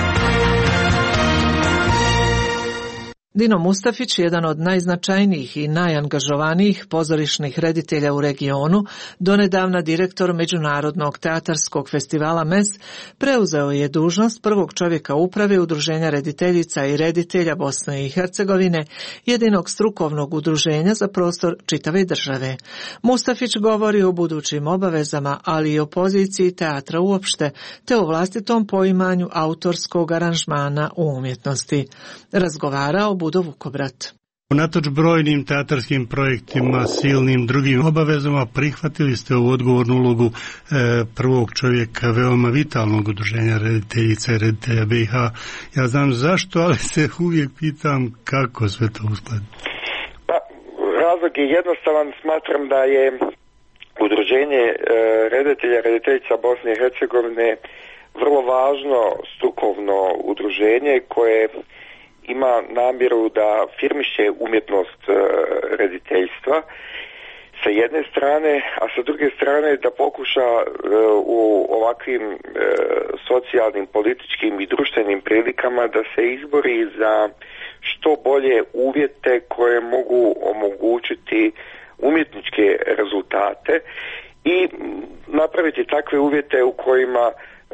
Dino Mustafić, jedan od najznačajnijih i najangažovanijih pozorišnih reditelja u regionu, donedavna direktor Međunarodnog teatarskog festivala MES, preuzeo je dužnost prvog čovjeka uprave Udruženja rediteljica i reditelja Bosne i Hercegovine, jedinog strukovnog udruženja za prostor čitave države. Mustafić govori o budućim obavezama, ali i o poziciji teatra uopšte, te o vlastitom poimanju autorskog aranžmana u umjetnosti. Razgovarao Budo Vukobrat. Unatoč brojnim teatarskim projektima, silnim drugim obavezama, prihvatili ste u odgovornu ulogu prvog čovjeka veoma vitalnog udruženja rediteljica i reditelja BiH. Ja znam zašto, ali se uvijek pitam kako sve to uskladiti. Pa, razlog je jednostavan. Smatram da je udruženje reditelja i rediteljica Bosne i Hercegovine vrlo važno strukovno udruženje koje ima namjeru da firmiše umjetnost rediteljstva sa jedne strane, a sa druge strane da pokuša u ovakvim socijalnim, političkim i društvenim prilikama da se izbori za što bolje uvjete koje mogu omogućiti umjetničke rezultate i napraviti takve uvjete u kojima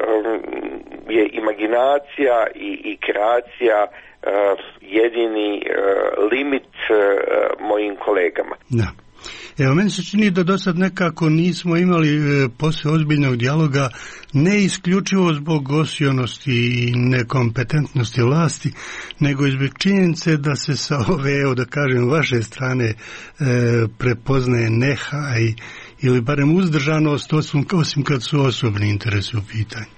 je imaginacija i kreacija jedini limit mojim kolegama. Da. Evo, meni se čini da do sad nekako nismo imali posle ozbiljnog dijaloga, ne isključivo zbog osionosti i nekompetentnosti vlasti, nego i zbog činjenice da se sa ove, evo da kažem, vaše strane prepoznaje nehaj ili barem uzdržanost, osim kad su osobni interesi u pitanju.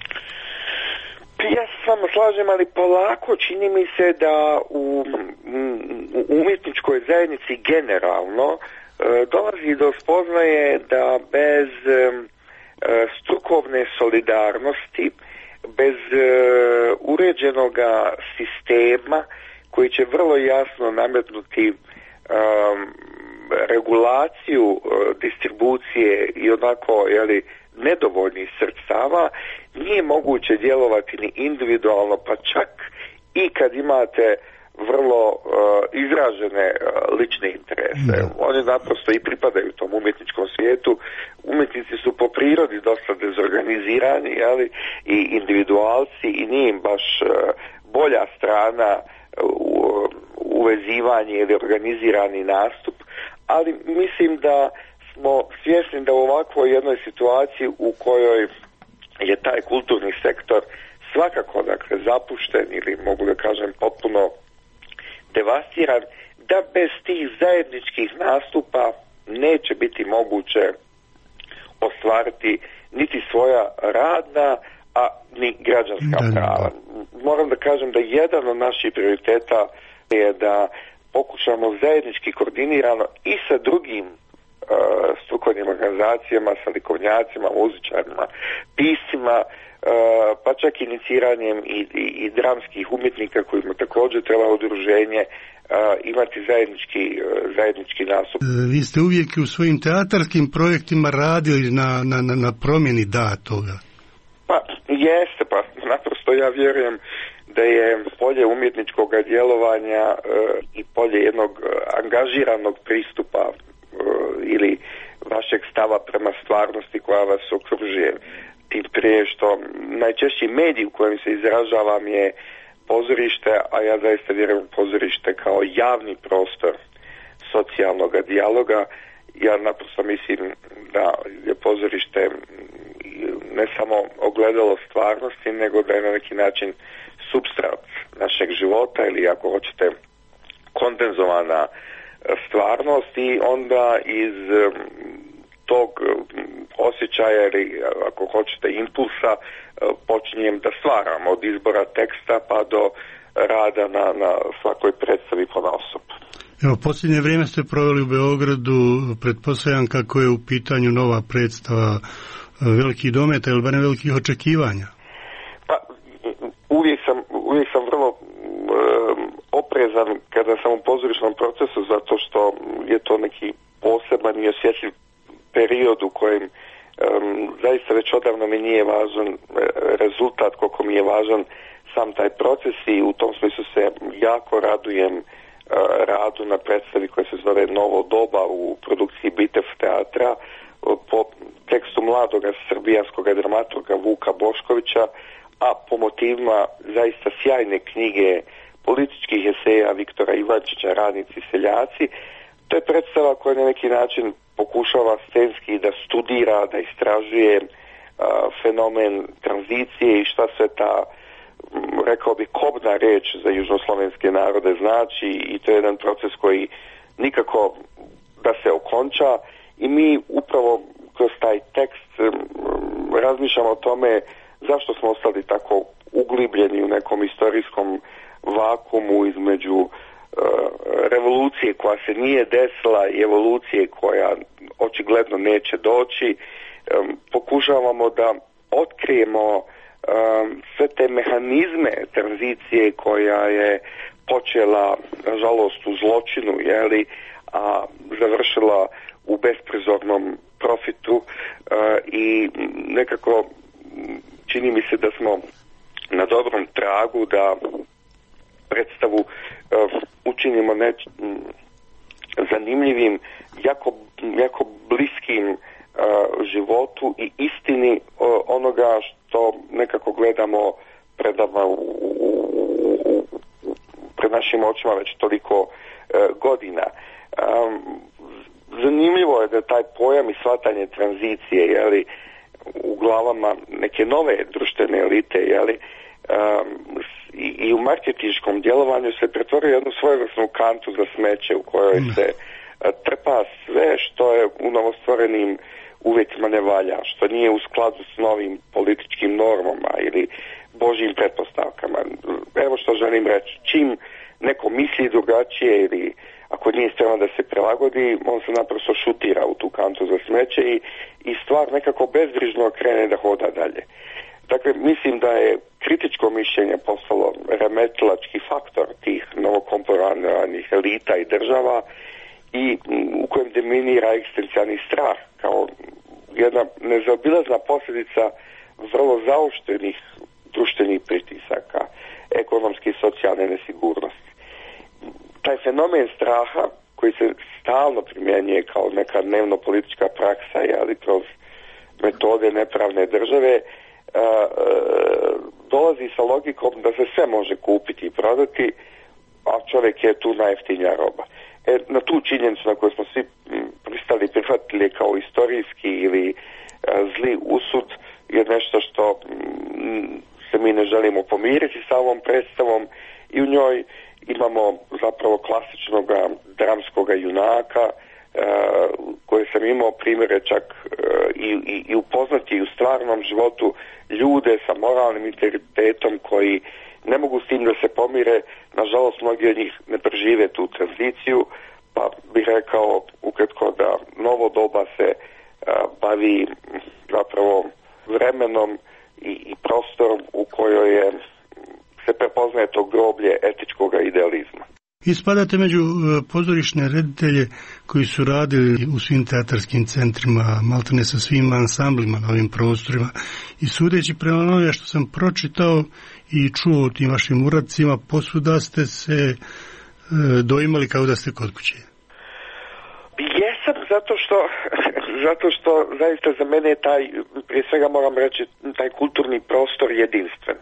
Ja se s vama slažem, ali polako čini mi se da u umjetničkoj zajednici generalno dolazi do spoznaje da bez strukovne solidarnosti, bez uređenog sistema koji će vrlo jasno nametnuti regulaciju distribucije i onako nedovoljnih sredstava, nije moguće djelovati ni individualno, pa čak i kad imate vrlo izražene lične interese. Oni naprosto i pripadaju tom umjetničkom svijetu. Umjetnici su po prirodi dosta dezorganizirani, i individualci, i nije im baš bolja strana uvezivanje ili organizirani nastup, ali mislim da smo svjesni da u ovakvoj jednoj situaciji u kojoj je taj kulturni sektor svakako zapušten ili mogu da kažem potpuno devastiran, da bez tih zajedničkih nastupa neće biti moguće ostvariti niti svoja radna, a ni građanska prava. Moram da kažem da jedan od naših prioriteta je da pokušamo zajednički koordinirano i sa drugim strukovnim organizacijama, sa likovnjacima, muzičarima, piscima, pa čak iniciranjem i dramskih umjetnika kojima također treba udruženje imati zajednički nastup. Vi ste uvijek u svojim teatarskim projektima radili na promjeni toga. Pa jeste, pa naprosto ja vjerujem da je polje umjetničkog djelovanja i polje jednog angažiranog pristupa ili vašeg stava prema stvarnosti koja vas okružuje. Tim prije što najčešći medij u kojem se izražavam je pozorište, a ja zaista vjerujem u pozorište kao javni prostor socijalnog dijaloga. Ja naprosto mislim da je pozorište ne samo ogledalo stvarnosti, nego da je na neki način supstrat našeg života ili ako hoćete kondenzovana stvarnost i onda iz tog osjećaja ili ako hoćete impulsa počinjem da stvaram od izbora teksta pa do rada na svakoj predstavi ponaosob. Evo, posljednje vrijeme ste proveli u Beogradu, pretpostavljam kako je u pitanju nova predstava velikih dometa ili barem velikih očekivanja. Pa, uvijek sam vrlo oprezan kada sam u pozorišnom procesu zato što je to neki poseban i osjetljiv period u kojem zaista već odavno mi nije važan rezultat koliko mi je važan sam taj proces i u tom smislu se jako radujem radu na predstavi koja se zove Novo doba u produkciji Bitev teatra po tekstu mladoga srbijanskog dramaturga Vuka Boškovića, a po motivima zaista sjajne knjige političkih eseja Viktora Ivančića Radnici i seljaci. To je predstava koja na neki način pokušava scenski da studira, da istražuje fenomen tranzicije i šta sve ta, rekao bi, kobna reč za južnoslovenske narode znači, i to je jedan proces koji nikako da se okonča i mi upravo kroz taj tekst razmišljamo o tome zašto smo ostali tako uglibljeni u nekom istorijskom vakumu između revolucije koja se nije desila i evolucije koja očigledno neće doći. Pokušavamo da otkrijemo sve te mehanizme tranzicije koja je počela, nažalost, u zločinu, a završila u besprizornom profitu i nekako čini mi se da smo na dobrom tragu da predstavu učinimo zanimljivim, jako bliskim životu i istini onoga što nekako gledamo pred našim očima već toliko godina. Zanimljivo je da taj pojam i shvatanje tranzicije u glavama neke nove društvene elite i u marketinškom djelovanju se pretvorio jednu svojevrsnu kantu za smeće u kojoj se trpa sve što je u novostvorenim uvjetima ne valja, što nije u skladu s novim političkim normama ili božjim pretpostavkama. Evo što želim reći, čim neko misli drugačije ili ako nije spreman da se prilagodi, on se naprosto šutira u tu kantu za smeće i stvar nekako bezbrižno krene da hoda dalje. Dakle, mislim da je kritičko mišljenje postalo remetilački faktor tih novokomponiranih elita i država i u kojem dominira egzistencijalni strah kao jedna nezaobilazna posljedica vrlo zaoštrenih društvenih pritisaka, ekonomske i socijalne nesigurnosti. Taj fenomen straha koji se stalno primjenjuje kao neka dnevno politička praksa, kroz metode nepravne države, dolazi sa logikom da se sve može kupiti i prodati, a čovjek je tu najjeftinija roba. Na tu činjenicu na koju smo svi pristali prihvatili kao istorijski ili zli usud je nešto što se mi ne želimo pomiriti sa ovom predstavom i u njoj imamo zapravo klasičnog dramskog junaka koje sam imao primjere čak i upoznati u stvarnom životu ljude sa moralnim integritetom koji ne mogu s tim da se pomire. Nažalost, mnogi od njih ne prežive tu tranziciju, pa bih rekao ukratko da Novo doba se bavi zapravo vremenom i prostorom u kojoj se prepoznaje to groblje etičkog idealizma. Vi spadate među pozorišne reditelje koji su radili u svim teatarskim centrima, maltene sa svim ansamblima na ovim prostorima i sudeći prema onome što sam pročitao i čuo o tim vašim uradcima, posvuda ste se doimali kao da ste kod kuće. Jesam, zato što zaista za mene je taj, prije svega moram reći, taj kulturni prostor jedinstven.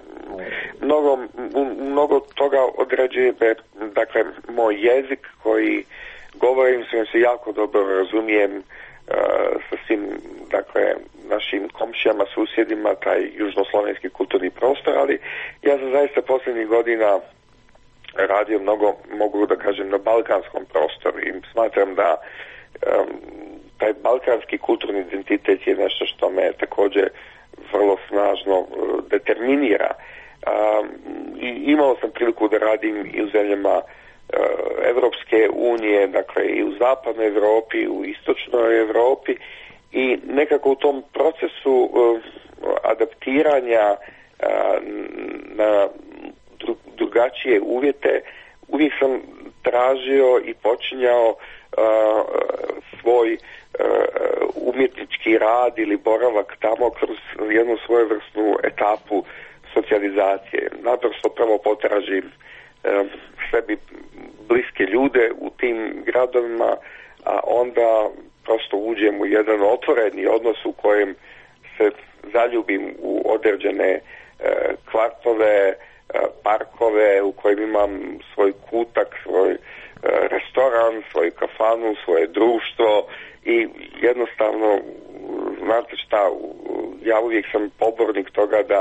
Mnogo toga određuje, dakle, moj jezik koji govorim, s njim se jako dobro razumijem sa svim, dakle, našim komšijama, susjedima, taj južnoslovenski kulturni prostor, ali ja sam zaista posljednjih godina radio mnogo, mogu da kažem, na balkanskom prostoru i smatram da taj balkanski kulturni identitet je nešto što me također vrlo snažno determinira. I imao sam priliku da radim i u zemljama Evropske unije, dakle i u zapadnoj Evropi, u istočnoj Evropi i nekako u tom procesu adaptiranja na drugačije uvjete uvijek sam tražio i počinjao svoj umjetnički rad ili boravak tamo kroz jednu svojevrsnu etapu socijalizacije. Naprosto prvo potražim sebi bliske ljude u tim gradovima, a onda prosto uđem u jedan otvoreni odnos u kojem se zaljubim u određene kvartove, parkove u kojim imam svoj kutak, svoj restoran, svoju kafanu, svoje društvo i jednostavno, znate šta, ja uvijek sam pobornik toga da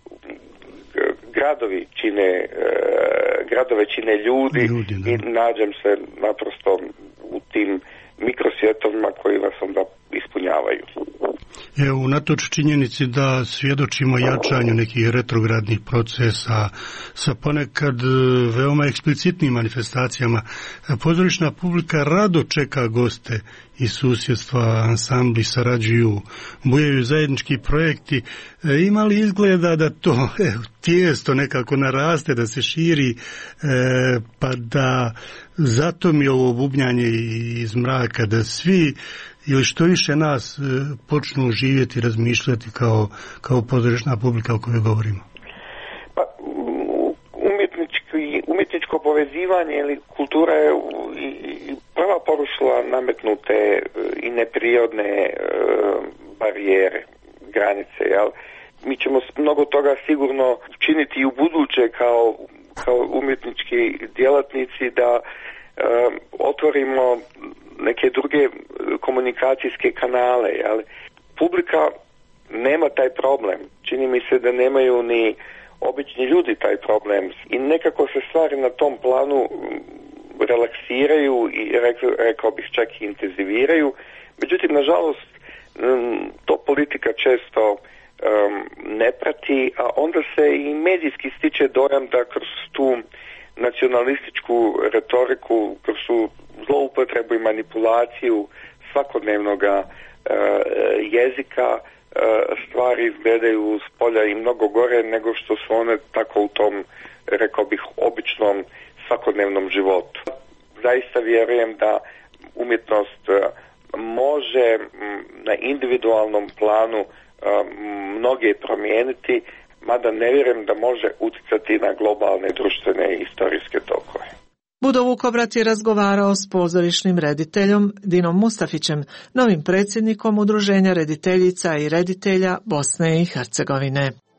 gradove čine ljudi i nađem se naprosto u tim mikrosvjetovima koji vas onda ispunjavaju. Evo, unatoč činjenici da svjedočimo jačanju nekih retrogradnih procesa sa ponekad veoma eksplicitnim manifestacijama, pozorišna publika rado čeka goste iz susjedstva, ansambli sarađuju, bujaju zajednički projekti. Ima li izgleda da to tijesto nekako naraste, da se širi, pa da zato mi ovo bubnjanje iz mraka, da svi ili što više nas počnu živjeti i razmišljati kao pozorišna publika o kojoj govorimo? Pa, umjetničko povezivanje ili kultura je prva porušila nametnute i neprirodne barijere, granice, jel? Mi ćemo mnogo toga sigurno činiti i u buduće kao umjetnički djelatnici da otvorimo neke druge komunikacijske kanale, ali publika nema taj problem. Čini mi se da nemaju ni obični ljudi taj problem i nekako se stvari na tom planu relaksiraju i rekao bih čak i intenziviraju. Međutim, nažalost, to politika često ne prati, a onda se i medijski stiče dojam da kroz tu nacionalističku retoriku, kroz tu zloupotrebu i manipulaciju svakodnevnog jezika stvari izgledaju s polja i mnogo gore nego što su one tako u tom, rekao bih, običnom svakodnevnom životu. Zaista vjerujem da umjetnost može na individualnom planu mnoge promijeniti, mada ne vjerujem da može utjecati na globalne društvene i historijske tokove. Budo Vukobrat je razgovarao s pozorišnim rediteljom Dinom Mustafićem, novim predsjednikom Udruženja rediteljica i reditelja Bosne i Hercegovine.